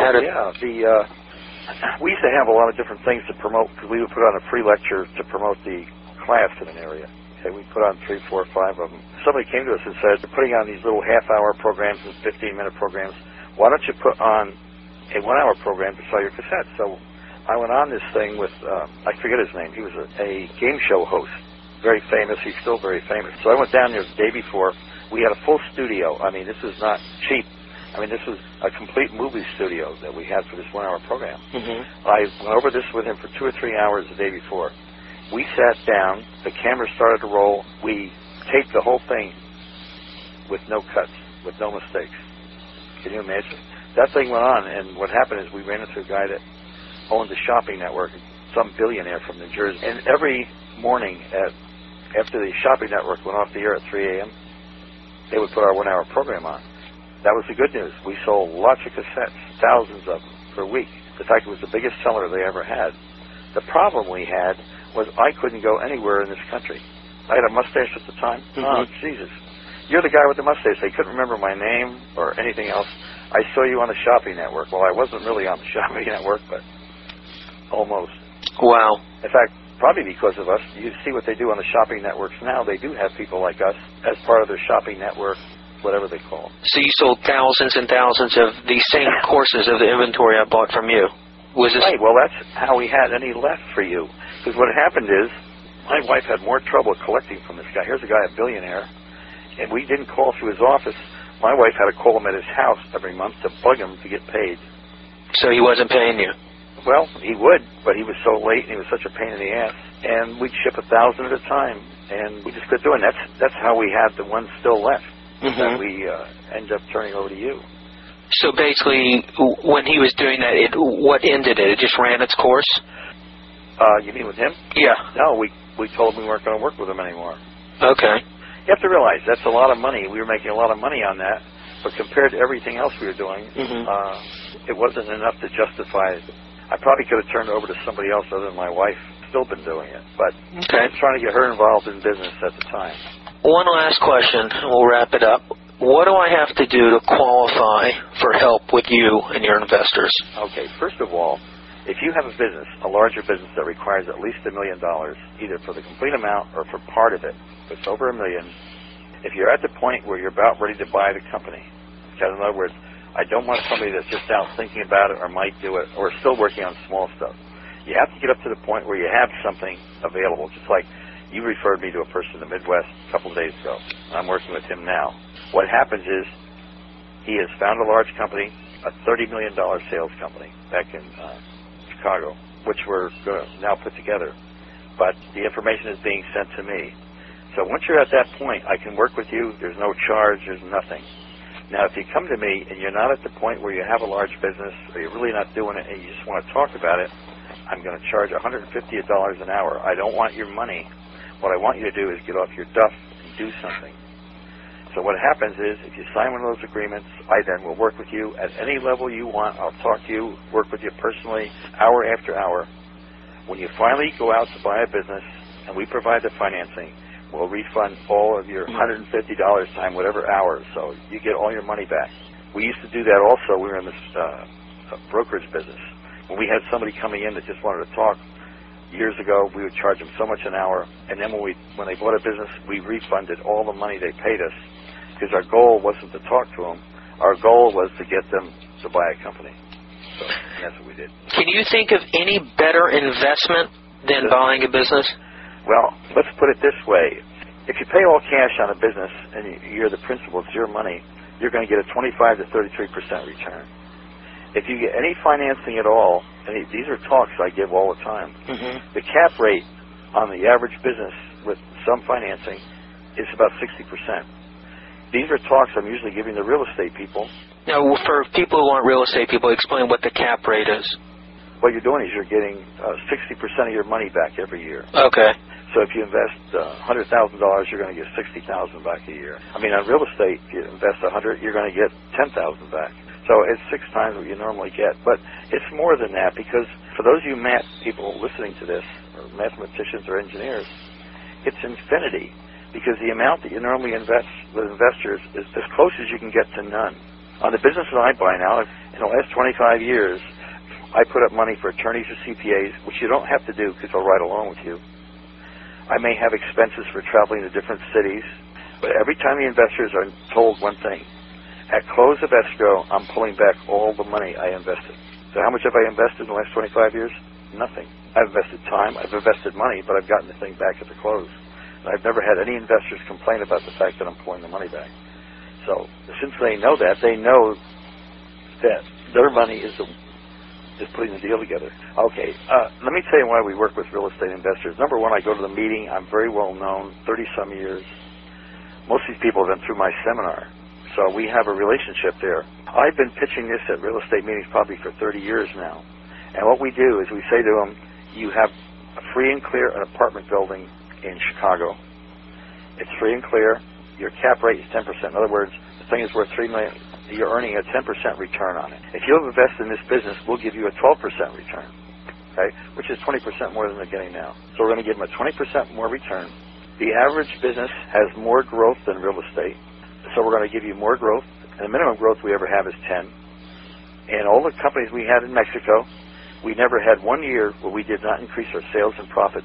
We used to have a lot of different things to promote, because we would put on a free lecture to promote the class in an area. Okay, we put on 3, 4, 5 of them. Somebody came to us and said, "They're putting on these little half-hour programs and 15-minute programs. Why don't you put on a 1-hour program to sell your cassettes?" So I went on this thing with, I forget his name. He was a game show host, very famous. He's still very famous. So I went down there the day before. We had a full studio. I mean, this is not cheap. I mean, this was a complete movie studio that we had for this 1-hour program. Mm-hmm. I went over this with him for 2 or 3 hours the day before. We sat down. The camera started to roll. We taped the whole thing with no cuts, with no mistakes. Can you imagine? That thing went on, and what happened is we ran into a guy that owned a shopping network, some billionaire from New Jersey. And every morning after the shopping network went off the air at 3 a.m., they would put our 1-hour program on. That was the good news. We sold lots of cassettes, thousands of them per week. In fact, it was the biggest seller they ever had. The problem we had was I couldn't go anywhere in this country. I had a mustache at the time. Mm-hmm. Oh, Jesus. You're the guy with the mustache. They couldn't remember my name or anything else. I saw you on the shopping network. Well, I wasn't really on the shopping network, but almost. Wow. In fact, probably because of us. You see what they do on the shopping networks now. They do have people like us as part of their shopping network, whatever they call. So you sold thousands and thousands of these same courses of the inventory I bought from you. Was this... Right. Well, that's how we had any left for you. Because what happened is my wife had more trouble collecting from this guy. Here's a guy, a billionaire, and we didn't call through his office. My wife had to call him at his house every month to bug him to get paid. So he wasn't paying you? Well, he would, but he was so late and he was such a pain in the ass. And we'd ship 1,000 at a time, and we just quit doing that. That's how we had the ones still left. Mm-hmm. That we ended up turning over to you. So basically, when he was doing that, what ended it? It just ran its course? You mean with him? Yeah. No, we told him we weren't going to work with him anymore. Okay. You have to realize that's a lot of money. We were making a lot of money on that, but compared to everything else we were doing, it wasn't enough to justify it. I probably could have turned over to somebody else other than my wife. Still been doing it, but I was trying to get her involved in business at the time. One last question, and we'll wrap it up. What do I have to do to qualify for help with you and your investors? Okay, first of all, if you have a business, a larger business that requires at least $1 million, either for the complete amount or for part of it, if it's over $1 million, if you're at the point where you're about ready to buy the company, in other words, I don't want somebody that's just out thinking about it or might do it or still working on small stuff. You have to get up to the point where you have something available, just like you referred me to a person in the Midwest a couple of days ago. I'm working with him now. What happens is he has found a large company, a $30 million sales company back in Chicago, which we're going to now put together. But the information is being sent to me. So once you're at that point, I can work with you. There's no charge. There's nothing. Now, if you come to me and you're not at the point where you have a large business or you're really not doing it and you just want to talk about it, I'm going to charge $150 an hour. I don't want your money. What I want you to do is get off your duff and do something. So what happens is, if you sign one of those agreements, I then will work with you at any level you want. I'll talk to you, work with you personally, hour after hour. When you finally go out to buy a business and we provide the financing, we'll refund all of your $150 time whatever hours, so you get all your money back. We used to do that also. We were in this brokerage business. When we had somebody coming in that just wanted to talk, years ago, we would charge them so much an hour, and then when they bought a business, we refunded all the money they paid us, because our goal wasn't to talk to them. Our goal was to get them to buy a company. So that's what we did. Can you think of any better investment than buying a business? Well, let's put it this way. If you pay all cash on a business and you're the principal, it's your money, you're going to get a 25 to 33% return. If you get any financing at all, and these are talks I give all the time, the cap rate on the average business with some financing, is about 60%. These are talks I'm usually giving to real estate people. Now, for people who aren't real estate people, explain what the cap rate is. What you're doing is you're getting 60% of your money back every year. Okay. So if you invest $100,000, you're going to get $60,000 back a year. I mean, on real estate, if you invest $100,000, you're going to get $10,000 back. So it's 6 times what you normally get. But it's more than that, because for those of you math people listening to this, or mathematicians or engineers, it's infinity, because the amount that you normally invest with investors is as close as you can get to none. On the business that I buy now, in the last 25 years, I put up money for attorneys or CPAs, which you don't have to do because they'll ride along with you. I may have expenses for traveling to different cities, but every time the investors are told one thing, at close of escrow, I'm pulling back all the money I invested. So how much have I invested in the last 25 years? Nothing. I've invested time, I've invested money, but I've gotten the thing back at the close. And I've never had any investors complain about the fact that I'm pulling the money back. So since they know that their money is putting the deal together. Okay, let me tell you why we work with real estate investors. Number one, I go to the meeting. I'm very well known, 30-some years. Most of these people have been through my seminar. So we have a relationship there. I've been pitching this at real estate meetings probably for 30 years now. And what we do is we say to them, you have a free and clear an apartment building in Chicago. It's free and clear. Your cap rate is 10%. In other words, the thing is worth $3 million. You're earning a 10% return on it. If you'll invest in this business, we'll give you a 12% return, okay, which is 20% more than they're getting now. So we're going to give them a 20% more return. The average business has more growth than real estate. So we're going to give you more growth, and the minimum growth we ever have is 10. And all the companies we had in Mexico, we never had 1 year where we did not increase our sales and profit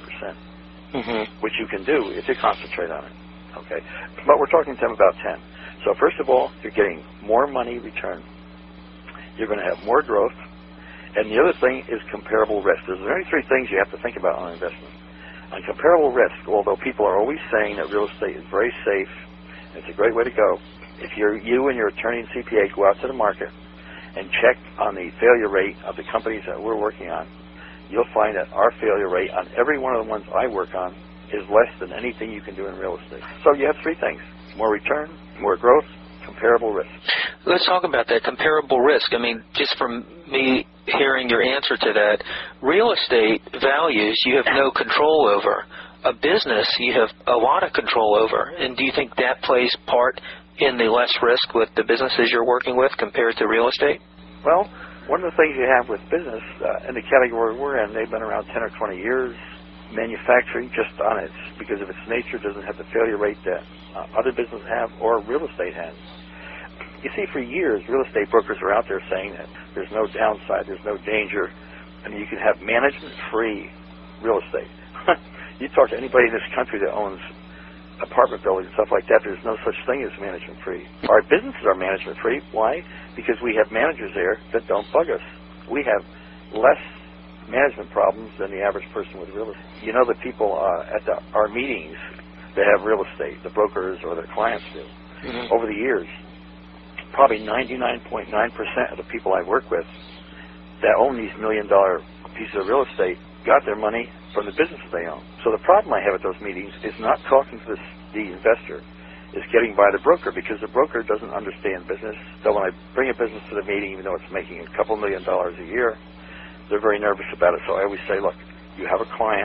25%, which you can do if you concentrate on it. Okay, but we're talking to them about 10. So first of all, you're getting more money return. You're going to have more growth, and the other thing is comparable risk. There's only 3 things you have to think about on investment. On comparable risk, although people are always saying that real estate is very safe, it's a great way to go. If you and your attorney and CPA go out to the market and check on the failure rate of the companies that we're working on, you'll find that our failure rate on every one of the ones I work on is less than anything you can do in real estate. So you have 3 things: more return, more growth, comparable risk. Let's talk about that comparable risk. I mean, just from me hearing your answer to that, real estate values you have no control over. A business you have a lot of control over. And do you think that plays part in the less risk with the businesses you're working with compared to real estate? Well, one of the things you have with business, in the category we're in, they've been around 10 or 20 years. Manufacturing, just on its, because of its nature, doesn't have the failure rate that other businesses have or real estate has. You see, for years, real estate brokers are out there saying that there's no downside, there's no danger, and you can have management-free real estate. You talk to anybody in this country that owns apartment buildings and stuff like that, there's no such thing as management-free. Our businesses are management-free. Why? Because we have managers there that don't bug us. We have less management problems than the average person with real estate. You know, the people at our meetings that have real estate, the brokers or their clients do, over the years, probably 99.9% of the people I work with that own these $1 million pieces of real estate got their money from the businesses they own. So the problem I have at those meetings is not talking to the investor, is getting by the broker, because the broker doesn't understand business. So when I bring a business to the meeting, even though it's making a couple $1 million a year, they're very nervous about it. So I always say, look, you have a client,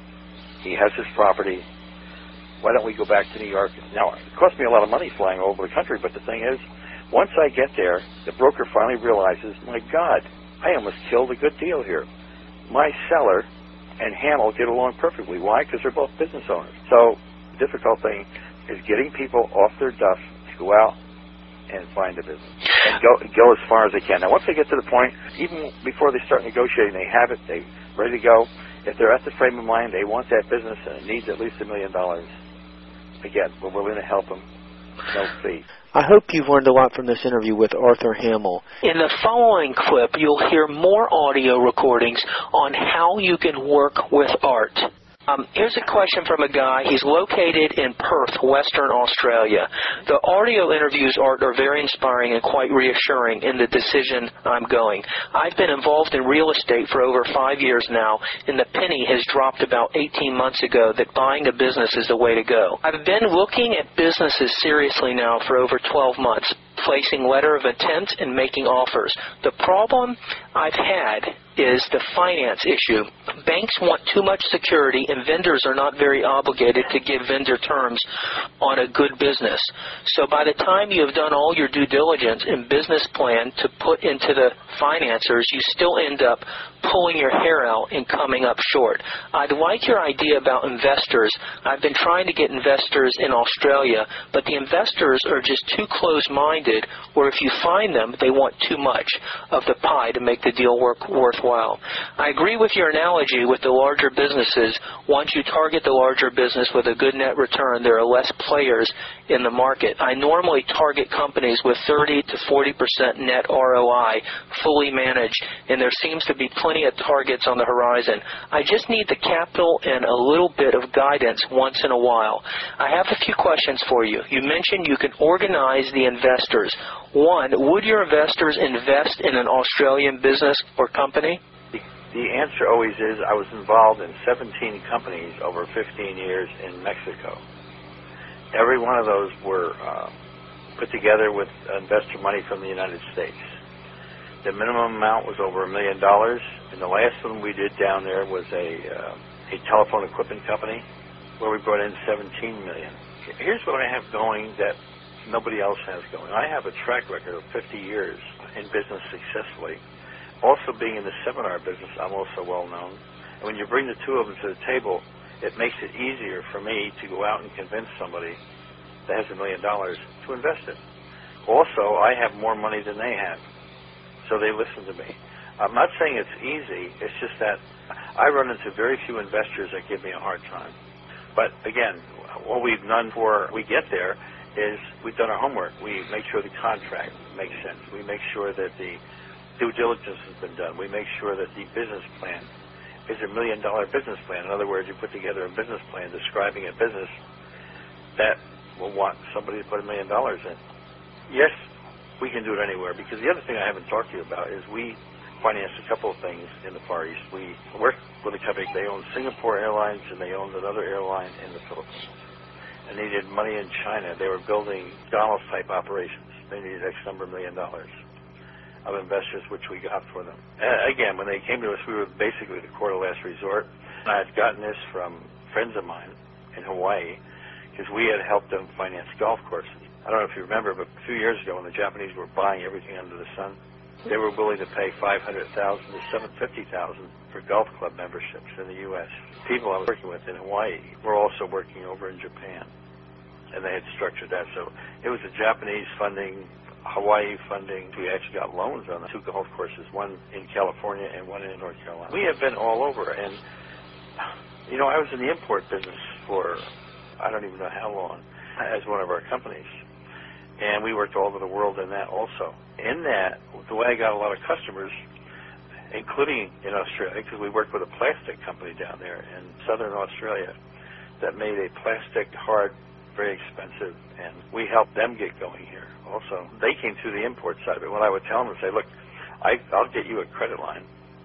he has his property, why don't we go back to New York? Now, it costs me a lot of money flying all over the country, but the thing is, once I get there, the broker finally realizes, my God, I almost killed a good deal here. My seller and Hamill get along perfectly. Why? Because they're both business owners. So the difficult thing is getting people off their duff to go out and find a business and go as far as they can. Now, once they get to the point, even before they start negotiating, they have it, they're ready to go. If they're at the frame of mind, they want that business and it needs at least $1 million. Again, we're willing to help them. No fee. I hope you've learned a lot from this interview with Arthur Hamill. In the following clip, you'll hear more audio recordings on how you can work with art. Here's a question from a guy. He's located in Perth, Western Australia. The audio interviews are very inspiring and quite reassuring in the decision I'm going. I've been involved in real estate for over 5 years now, and the penny has dropped about 18 months ago that buying a business is the way to go. I've been looking at businesses seriously now for over 12 months, placing letter of intent and making offers. The problem I've had is the finance issue. Banks want too much security, and vendors are not very obligated to give vendor terms on a good business. So by the time you have done all your due diligence and business plan to put into the financiers, you still end up pulling your hair out and coming up short. I'd like your idea about investors. I've been trying to get investors in Australia, but the investors are just too close-minded, or if you find them, they want too much of the pie to make the deal worthwhile. I agree with your analogy with the larger businesses. Once you target the larger business with a good net return, there are less players in the market. I normally target companies with 30 to 40% net ROI, fully managed, and there seems to be plenty of targets on the horizon. I just need the capital and a little bit of guidance once in a while. I have a few questions for you. You mentioned you can organize the investors. One, would your investors invest in an Australian business or company? The answer always is I was involved in 17 companies over 15 years in Mexico. Every one of those were put together with investor money from the United States. The minimum amount was over $1 million, and the last one we did down there was a telephone equipment company where we brought in $17 million. Here's what I have going that nobody else has going. I have a track record of 50 years in business successfully. Also being in the seminar business, I'm also well known. And when you bring the two of them to the table, it makes it easier for me to go out and convince somebody that has $1 million to invest it. Also, I have more money than they have, so they listen to me. I'm not saying it's easy. It's just that I run into very few investors that give me a hard time. But again, what we've done before we get there is we've done our homework. We make sure the contract makes sense. We make sure that the due diligence has been done. We make sure that the business plan is a $1 million business plan. In other words, you put together a business plan describing a business that will want somebody to put $1 million in. Yes, we can do it anywhere, because the other thing I haven't talked to you about is we financed a couple of things in the Far East. We worked with a company. They owned Singapore Airlines, and they owned another airline in the Philippines. And they needed money in China. They were building McDonald's-type operations. They needed X number of $1 million of investors, which we got for them. Again, when they came to us, we were basically the court of last resort. And I had gotten this from friends of mine in Hawaii, because we had helped them finance golf courses. I don't know if you remember, but a few years ago when the Japanese were buying everything under the sun, they were willing to pay $500,000 to $750,000 for golf club memberships in the U.S. People I was working with in Hawaii were also working over in Japan, and they had structured that. So it was a Japanese funding, Hawaii funding. We actually got loans on the two golf courses, one in California and one in North Carolina. We have been all over, and you know, I was in the import business for I don't even know how long as one of our companies, and we worked all over the world in that also. In that, the way I got a lot of customers, including in Australia, because we worked with a plastic company down there in southern Australia that made a plastic hard, very expensive, and we helped them get going here. Also, they came through the import side of it. When I would tell them, I'd say, look, I'll get you a credit line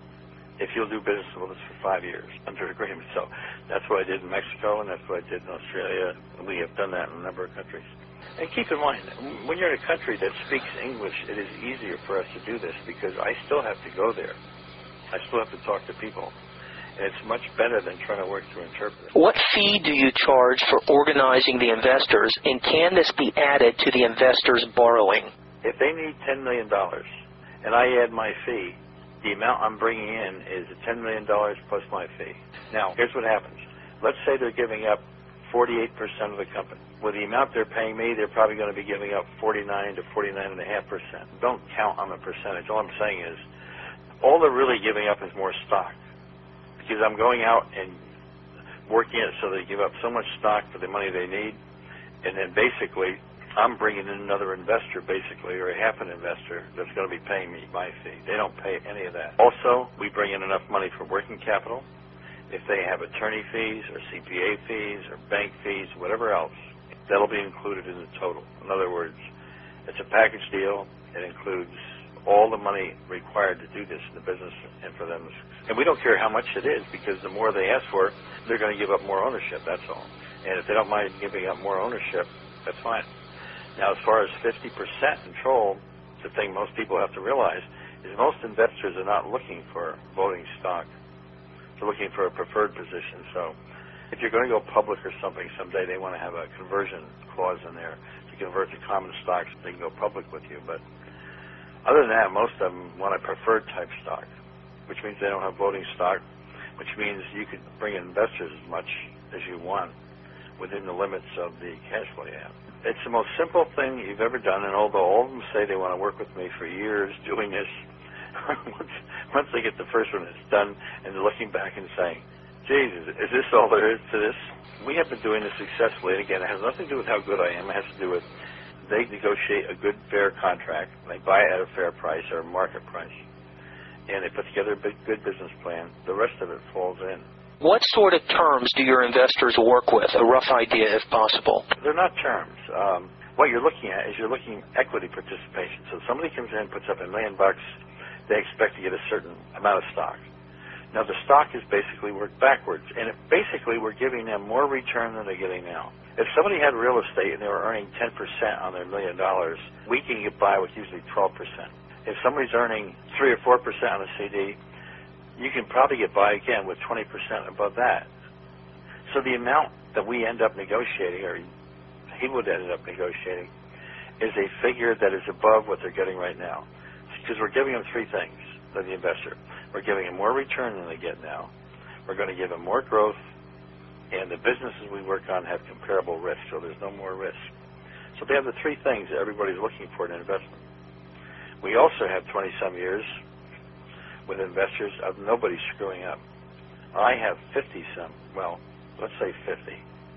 if you'll do business with us for 5 years under agreement. So that's what I did in Mexico, and that's what I did in Australia. We have done that in a number of countries. And keep in mind, when you're in a country that speaks English, it is easier for us to do this, because I still have to go there. I still have to talk to people. And it's much better than trying to work through interpreters. What fee do you charge for organizing the investors, and can this be added to the investors' borrowing? If they need $10 million, and I add my fee, the amount I'm bringing in is $10 million plus my fee. Now, here's what happens. Let's say they're giving up 48% of the company. With the amount they're paying me, they're probably going to be giving up 49 to 49.5%. Don't count on the percentage. All I'm saying is, all they're really giving up is more stock, because I'm going out and working it so they give up so much stock for the money they need, and then basically I'm bringing in another investor, basically, or a half an investor that's going to be paying me my fee. They don't pay any of that. Also, we bring in enough money for working capital, If they have attorney fees or CPA fees or bank fees, whatever else, that'll be included in the total. In other words, it's a package deal. It includes all the money required to do this in the business and for them. And we don't care how much it is, because the more they ask for, they're going to give up more ownership, that's all. And if they don't mind giving up more ownership, that's fine. Now, as far as 50% control, the thing most people have to realize is most investors are not looking for voting stock. They're looking for a preferred position. So if you're going to go public or something someday, they want to have a conversion clause in there to convert to common stocks so they can go public with you. But other than that, most of them want a preferred type stock, which means they don't have voting stock, which means you could bring in investors as much as you want within the limits of the cash flow you have. It's the most simple thing you've ever done, and although all of them say they want to work with me for years doing this, once they get the first one, it's done, and they're looking back and saying, Jesus, is this all there is to this? We have been doing this successfully, and again, it has nothing to do with how good I am. It has to do with they negotiate a good, fair contract, they buy it at a fair price or a market price, and they put together a good business plan. The rest of it falls in. What sort of terms do your investors work with? A rough idea, if possible. They're not terms. What you're looking at is you're looking at equity participation. So somebody comes in, puts up $1 million, they expect to get a certain amount of stock. Now, the stock is basically worked backwards, and basically we're giving them more return than they're getting now. If somebody had real estate and they were earning 10% on their $1 million, we can get by with usually 12%. If somebody's earning 3 or 4% on a CD, you can probably get by again with 20% above that. So the amount that we end up negotiating, or he would end up negotiating, is a figure that is above what they're getting right now. Because we're giving them three things to the investor. We're giving them more return than they get now. We're going to give them more growth, and the businesses we work on have comparable risk, so there's no more risk. So they have the three things that everybody's looking for in an investment. We also have 20-some years with investors of nobody screwing up. I have 50-some, well, let's say 50.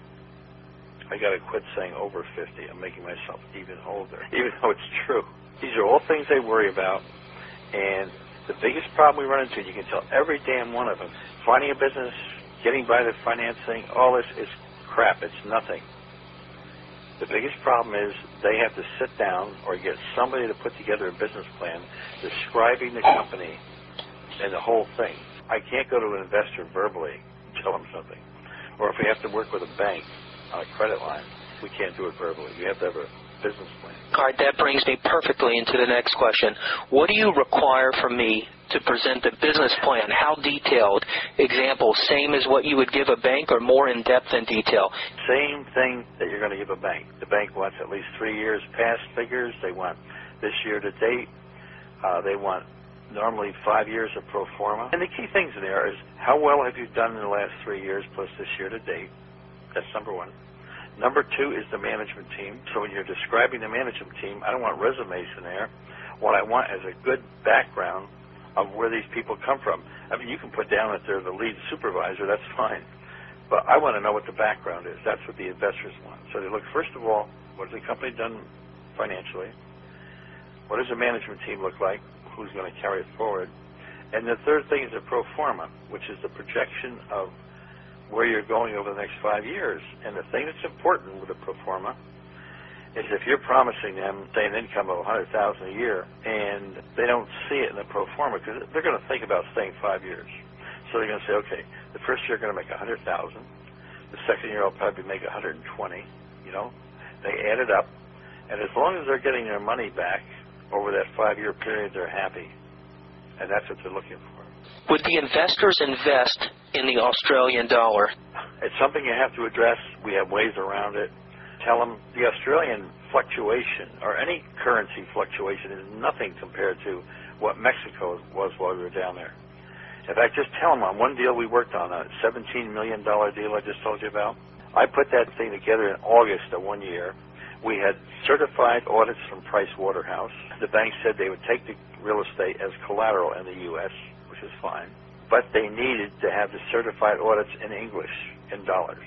I got to quit saying over 50. I'm making myself even older, even though it's true. These are all things they worry about, and the biggest problem we run into, you can tell every damn one of them, finding a business, getting by the financing, all this is crap. It's nothing. The biggest problem is they have to sit down or get somebody to put together a business plan describing the company and the whole thing. I can't go to an investor verbally and tell them something. Or if we have to work with a bank on a credit line, we can't do it verbally. We have to have a business plan. All right, that brings me perfectly into the next question. What do you require from me to present a business plan? How detailed? Example, same as what you would give a bank or more in-depth in detail? Same thing that you're going to give a bank. The bank wants at least 3 years past figures. They want this year to date. They want normally 5 years of pro forma. And the key things in there is how well have you done in the last 3 years plus this year to date. That's number one. Number two is the management team. So when you're describing the management team, I don't want resumes in there. What I want is a good background of where these people come from. I mean, you can put down that they're the lead supervisor, that's fine. But I want to know what the background is. That's what the investors want. So they look, first of all, what has the company done financially? What does the management team look like? Who's going to carry it forward? And the third thing is a pro forma, which is the projection of where you're going over the next 5 years. And the thing that's important with a pro forma is if you're promising them, say, an income of $100,000 a year, and they don't see it in the pro forma, because they're going to think about staying 5 years. So they're going to say, okay, the first year they're going to make $100,000. The second year I'll probably make $120,000. You know, they add it up, and as long as they're getting their money back over that 5-year period, they're happy, and that's what they're looking for. Would the investors invest in the Australian dollar? It's something you have to address. We have ways around it. Tell them the Australian fluctuation or any currency fluctuation is nothing compared to what Mexico was while we were down there. In fact, just tell them on one deal we worked on, a $17 million deal I just told you about. I put that thing together in August of 1 year. We had certified audits from Price Waterhouse. The bank said they would take the real estate as collateral in the U.S., which is fine. But they needed to have the certified audits in English, in dollars.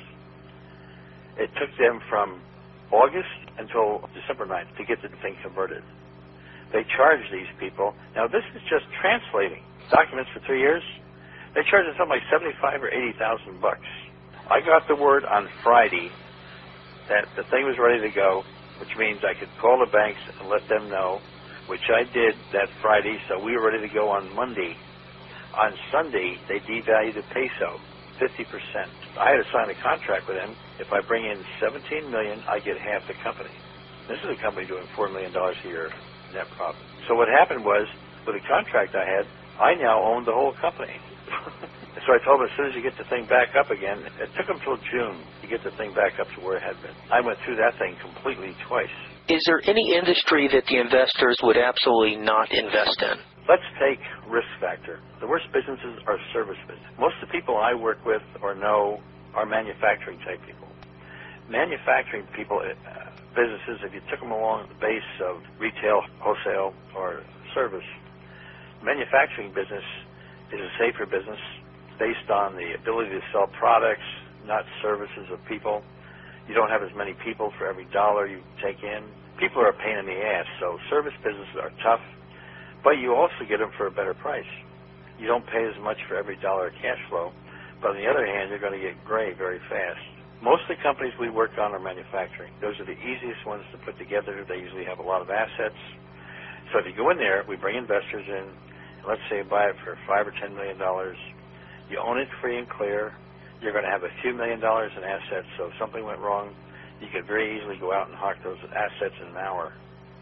It took them from August until December 9th to get the thing converted. They charged these people. Now, this is just translating documents for 3 years. They charge us something like $75,000 or $80,000. I got the word on Friday that the thing was ready to go, which means I could call the banks and let them know, which I did that Friday, so we were ready to go on Monday. On Sunday, they devalued the peso 50%. I had to sign a contract with them. If I bring in $17 million, I get half the company. This is a company doing $4 million a year net profit. So what happened was, with the contract I had, I now owned the whole company. So I told them, as soon as you get the thing back up again, it took them till June to get the thing back up to where it had been. I went through that thing completely twice. Is there any industry that the investors would absolutely not invest in? Let's take risk factor. The worst businesses are service business. Most of the people I work with or know are manufacturing type people. Manufacturing people, businesses, if you took them along the base of retail, wholesale, or service, manufacturing business is a safer business based on the ability to sell products, not services of people. You don't have as many people for every dollar you take in. People are a pain in the ass, so service businesses are tough, but you also get them for a better price. You don't pay as much for every dollar of cash flow, but on the other hand, you're going to get gray very fast. Most of the companies we work on are manufacturing. Those are the easiest ones to put together. They usually have a lot of assets. So if you go in there, we bring investors in, let's say buy it for $5 or $10 million. You own it free and clear. You're going to have a few $1 million in assets, so if something went wrong, you could very easily go out and hawk those assets in an hour.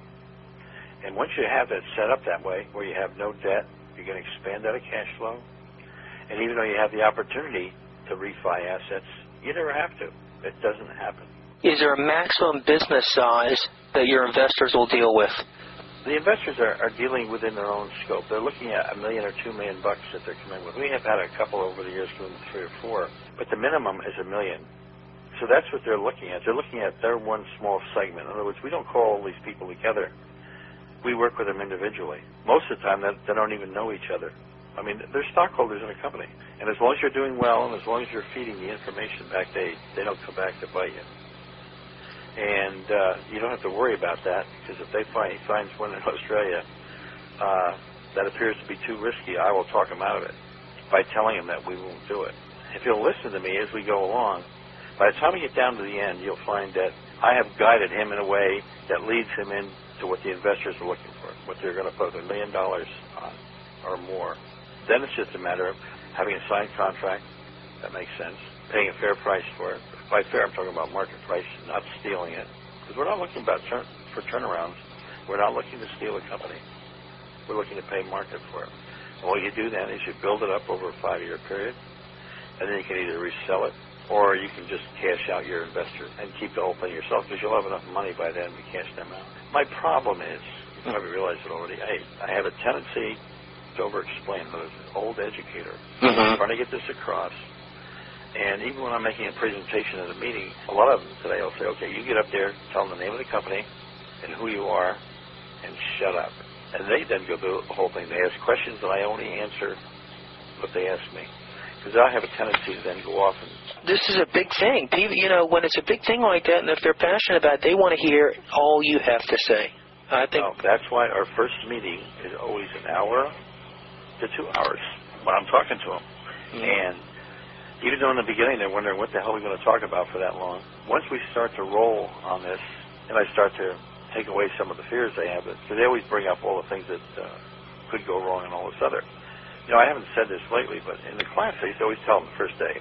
And once you have that set up that way, where you have no debt, you're going to expand out of cash flow. And even though you have the opportunity to refi assets, you never have to. It doesn't happen. Is there a maximum business size that your investors will deal with? The investors are dealing within their own scope. They're looking at $1 million or $2 million that they're coming with. We have had a couple over the years doing 3 or 4, but the minimum is $1 million. So that's what they're looking at. They're looking at their one small segment. In other words, we don't call all these people together. We work with them individually. Most of the time, they don't even know each other. I mean, they're stockholders in a company. And as long as you're doing well and as long as you're feeding the information back, they don't come back to bite you. And you don't have to worry about that, because if he finds one in Australia that appears to be too risky, I will talk him out of it by telling him that we won't do it. If he'll listen to me as we go along, by the time we get down to the end, you'll find that I have guided him in a way that leads him into what the investors are looking for, what they're going to put $1 million on or more. Then it's just a matter of having a signed contract that makes sense, paying a fair price for it. By fair, I'm talking about market price, not stealing it. Because we're not looking for turnarounds. We're not looking to steal a company. We're looking to pay market for it. All you do then is you build it up over a 5-year period, and then you can either resell it, or you can just cash out your investor and keep the whole thing yourself, because you'll have enough money by then to cash them out. My problem is, you probably realize it already, I have a tendency to over-explain. I'm an old educator. I'm trying to get this across. And even when I'm making a presentation at a meeting, a lot of them today will say, okay, you get up there, tell them the name of the company and who you are, and shut up. And they then go through the whole thing. They ask questions, and I only answer what they ask me. Because I have a tendency to then go off and... This is a big thing. People, when it's a big thing like that, and if they're passionate about it, they want to hear all you have to say. I think that's why our first meeting is always an hour to 2 hours when I'm talking to them. And even though in the beginning they're wondering what the hell we're going to talk about for that long, once we start to roll on this, and I start to take away some of the fears they have, because they always bring up all the things that could go wrong and all this other. I haven't said this lately, but in the class I used to always tell them the first day,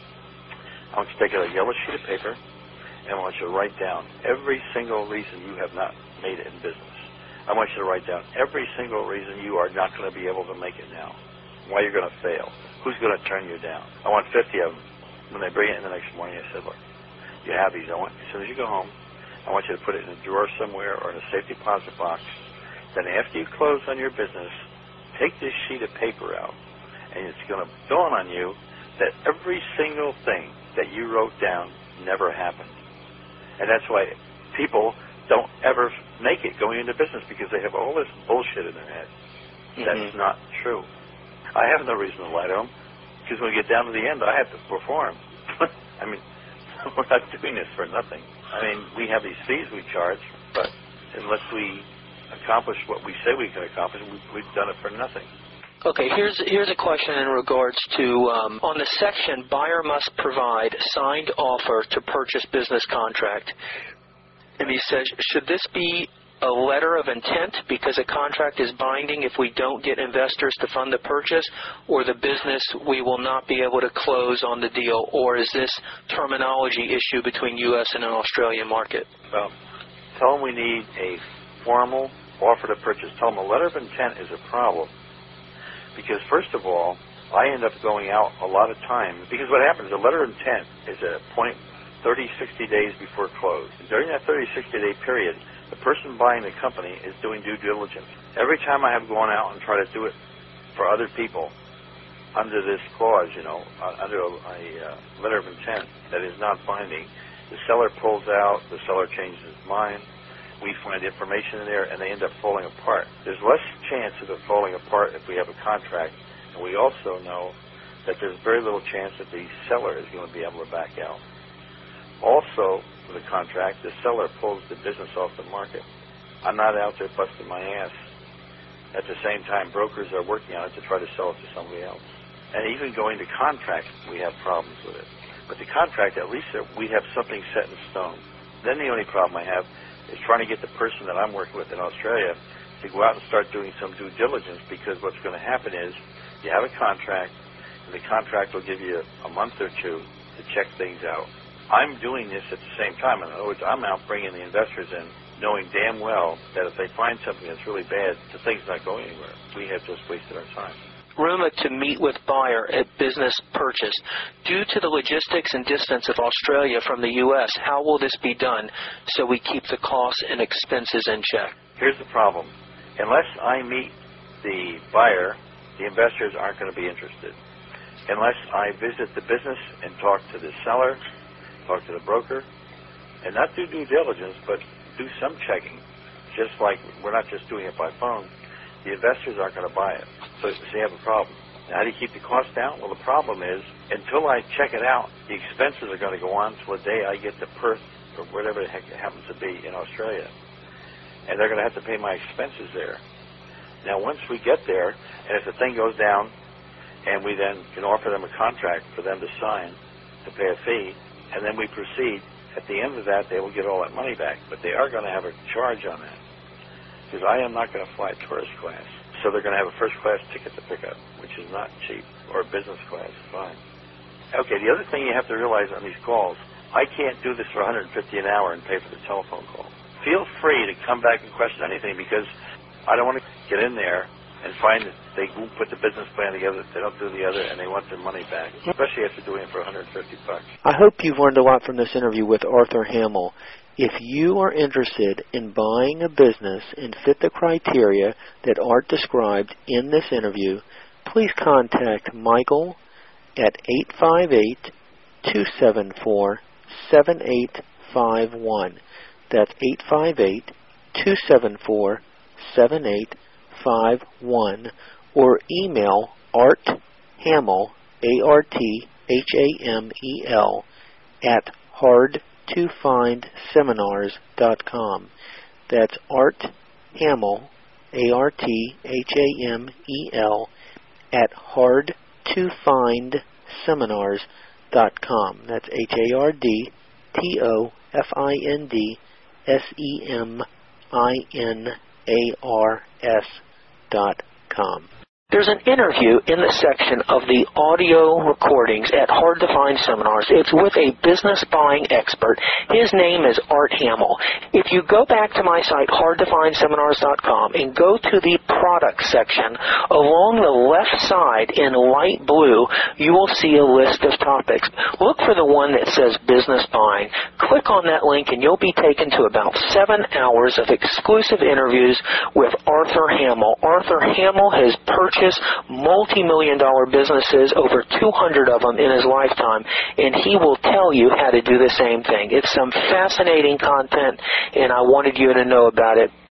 I want you to take a yellow sheet of paper, and I want you to write down every single reason you have not made it in business. I want you to write down every single reason you are not going to be able to make it now, why you're going to fail, who's going to turn you down. I want 50 of them. When they bring it in the next morning, I said, look, you have these. As soon as you go home, I want you to put it in a drawer somewhere or in a safe deposit box. Then after you close on your business, take this sheet of paper out, and it's going to dawn on you that every single thing that you wrote down never happened. And that's why people don't ever make it going into business, because they have all this bullshit in their head. That's not true. I have no reason to lie to them, because when we get down to the end, I have to perform. I mean, we're not doing this for nothing. I mean, we have these fees we charge, but unless we accomplish what we say we can accomplish, we've done it for nothing. Okay, here's a question in regards to, on the section, buyer must provide signed offer to purchase business contract. And he says, should this be a letter of intent because a contract is binding if we don't get investors to fund the purchase, or the business we will not be able to close on the deal, or is this terminology issue between U.S. and an Australian market? Well, tell them we need a formal offer to purchase. Tell them a letter of intent is a problem because, first of all, I end up going out a lot of times because what happens, a letter of intent is a point 30, 60 days before close. And during that 30, 60-day period, the person buying the company is doing due diligence. Every time I have gone out and tried to do it for other people under this clause, under a letter of intent that is not binding, the seller pulls out, the seller changes his mind, we find information in there, and they end up falling apart. There's less chance of it falling apart if we have a contract, and we also know that there's very little chance that the seller is going to be able to back out. Also, with a contract, the seller pulls the business off the market. I'm not out there busting my ass. At the same time, brokers are working on it to try to sell it to somebody else. And even going to contracts, we have problems with it. But the contract, at least we have something set in stone. Then the only problem I have is trying to get the person that I'm working with in Australia to go out and start doing some due diligence, because what's going to happen is you have a contract, and the contract will give you a month or two to check things out. I'm doing this at the same time. In other words, I'm out bringing the investors in, knowing damn well that if they find something that's really bad, the thing's not going anywhere. We have just wasted our time. Ruma to meet with buyer at business purchase. Due to the logistics and distance of Australia from the U.S., how will this be done so we keep the costs and expenses in check? Here's the problem. Unless I meet the buyer, the investors aren't going to be interested. Unless I visit the business and talk to the seller, talk to the broker, and not do due diligence, but do some checking. Just like we're not just doing it by phone, the investors aren't going to buy it. So you have a problem. Now, how do you keep the cost down? Well, the problem is, until I check it out, the expenses are going to go on till the day I get to Perth, or whatever the heck it happens to be in Australia. And they're going to have to pay my expenses there. Now, once we get there, and if the thing goes down, and we then can offer them a contract for them to sign to pay a fee, and then we proceed, at the end of that, they will get all that money back. But they are going to have a charge on that, because I am not going to fly tourist class. So they're going to have a first-class ticket to pick up, which is not cheap, or business class, fine. Okay, the other thing you have to realize on these calls, I can't do this for $150 an hour and pay for the telephone call. Feel free to come back and question anything, because I don't want to get in there and find that they won't put the business plan together, they don't do the other, and they want their money back, especially after doing it for $150. I hope you've learned a lot from this interview with Arthur Hamill. If you are interested in buying a business and fit the criteria that Art described in this interview, please contact Michael at 858-274-7851. That's 858-274-7851. Or email Art Hamill, ARTHAMEL, at hardtofindseminars.com. That's Art Hamill, ARTHAMEL, at hardtofindseminars.com. That's HARDTOFINDSEMINARS.com. There's an interview in the section of the audio recordings at Hard to Find Seminars. It's with a business buying expert. His name is Art Hamill. If you go back to my site, hardtofindseminars.com, and go to the product section, along the left side in light blue, you will see a list of topics. Look for the one that says business buying. Click on that link and you'll be taken to about 7 hours of exclusive interviews with Arthur Hamill. Arthur Hamill has purchased multi-million-dollar businesses, over 200 of them in his lifetime, and he will tell you how to do the same thing. It's some fascinating content, and I wanted you to know about it.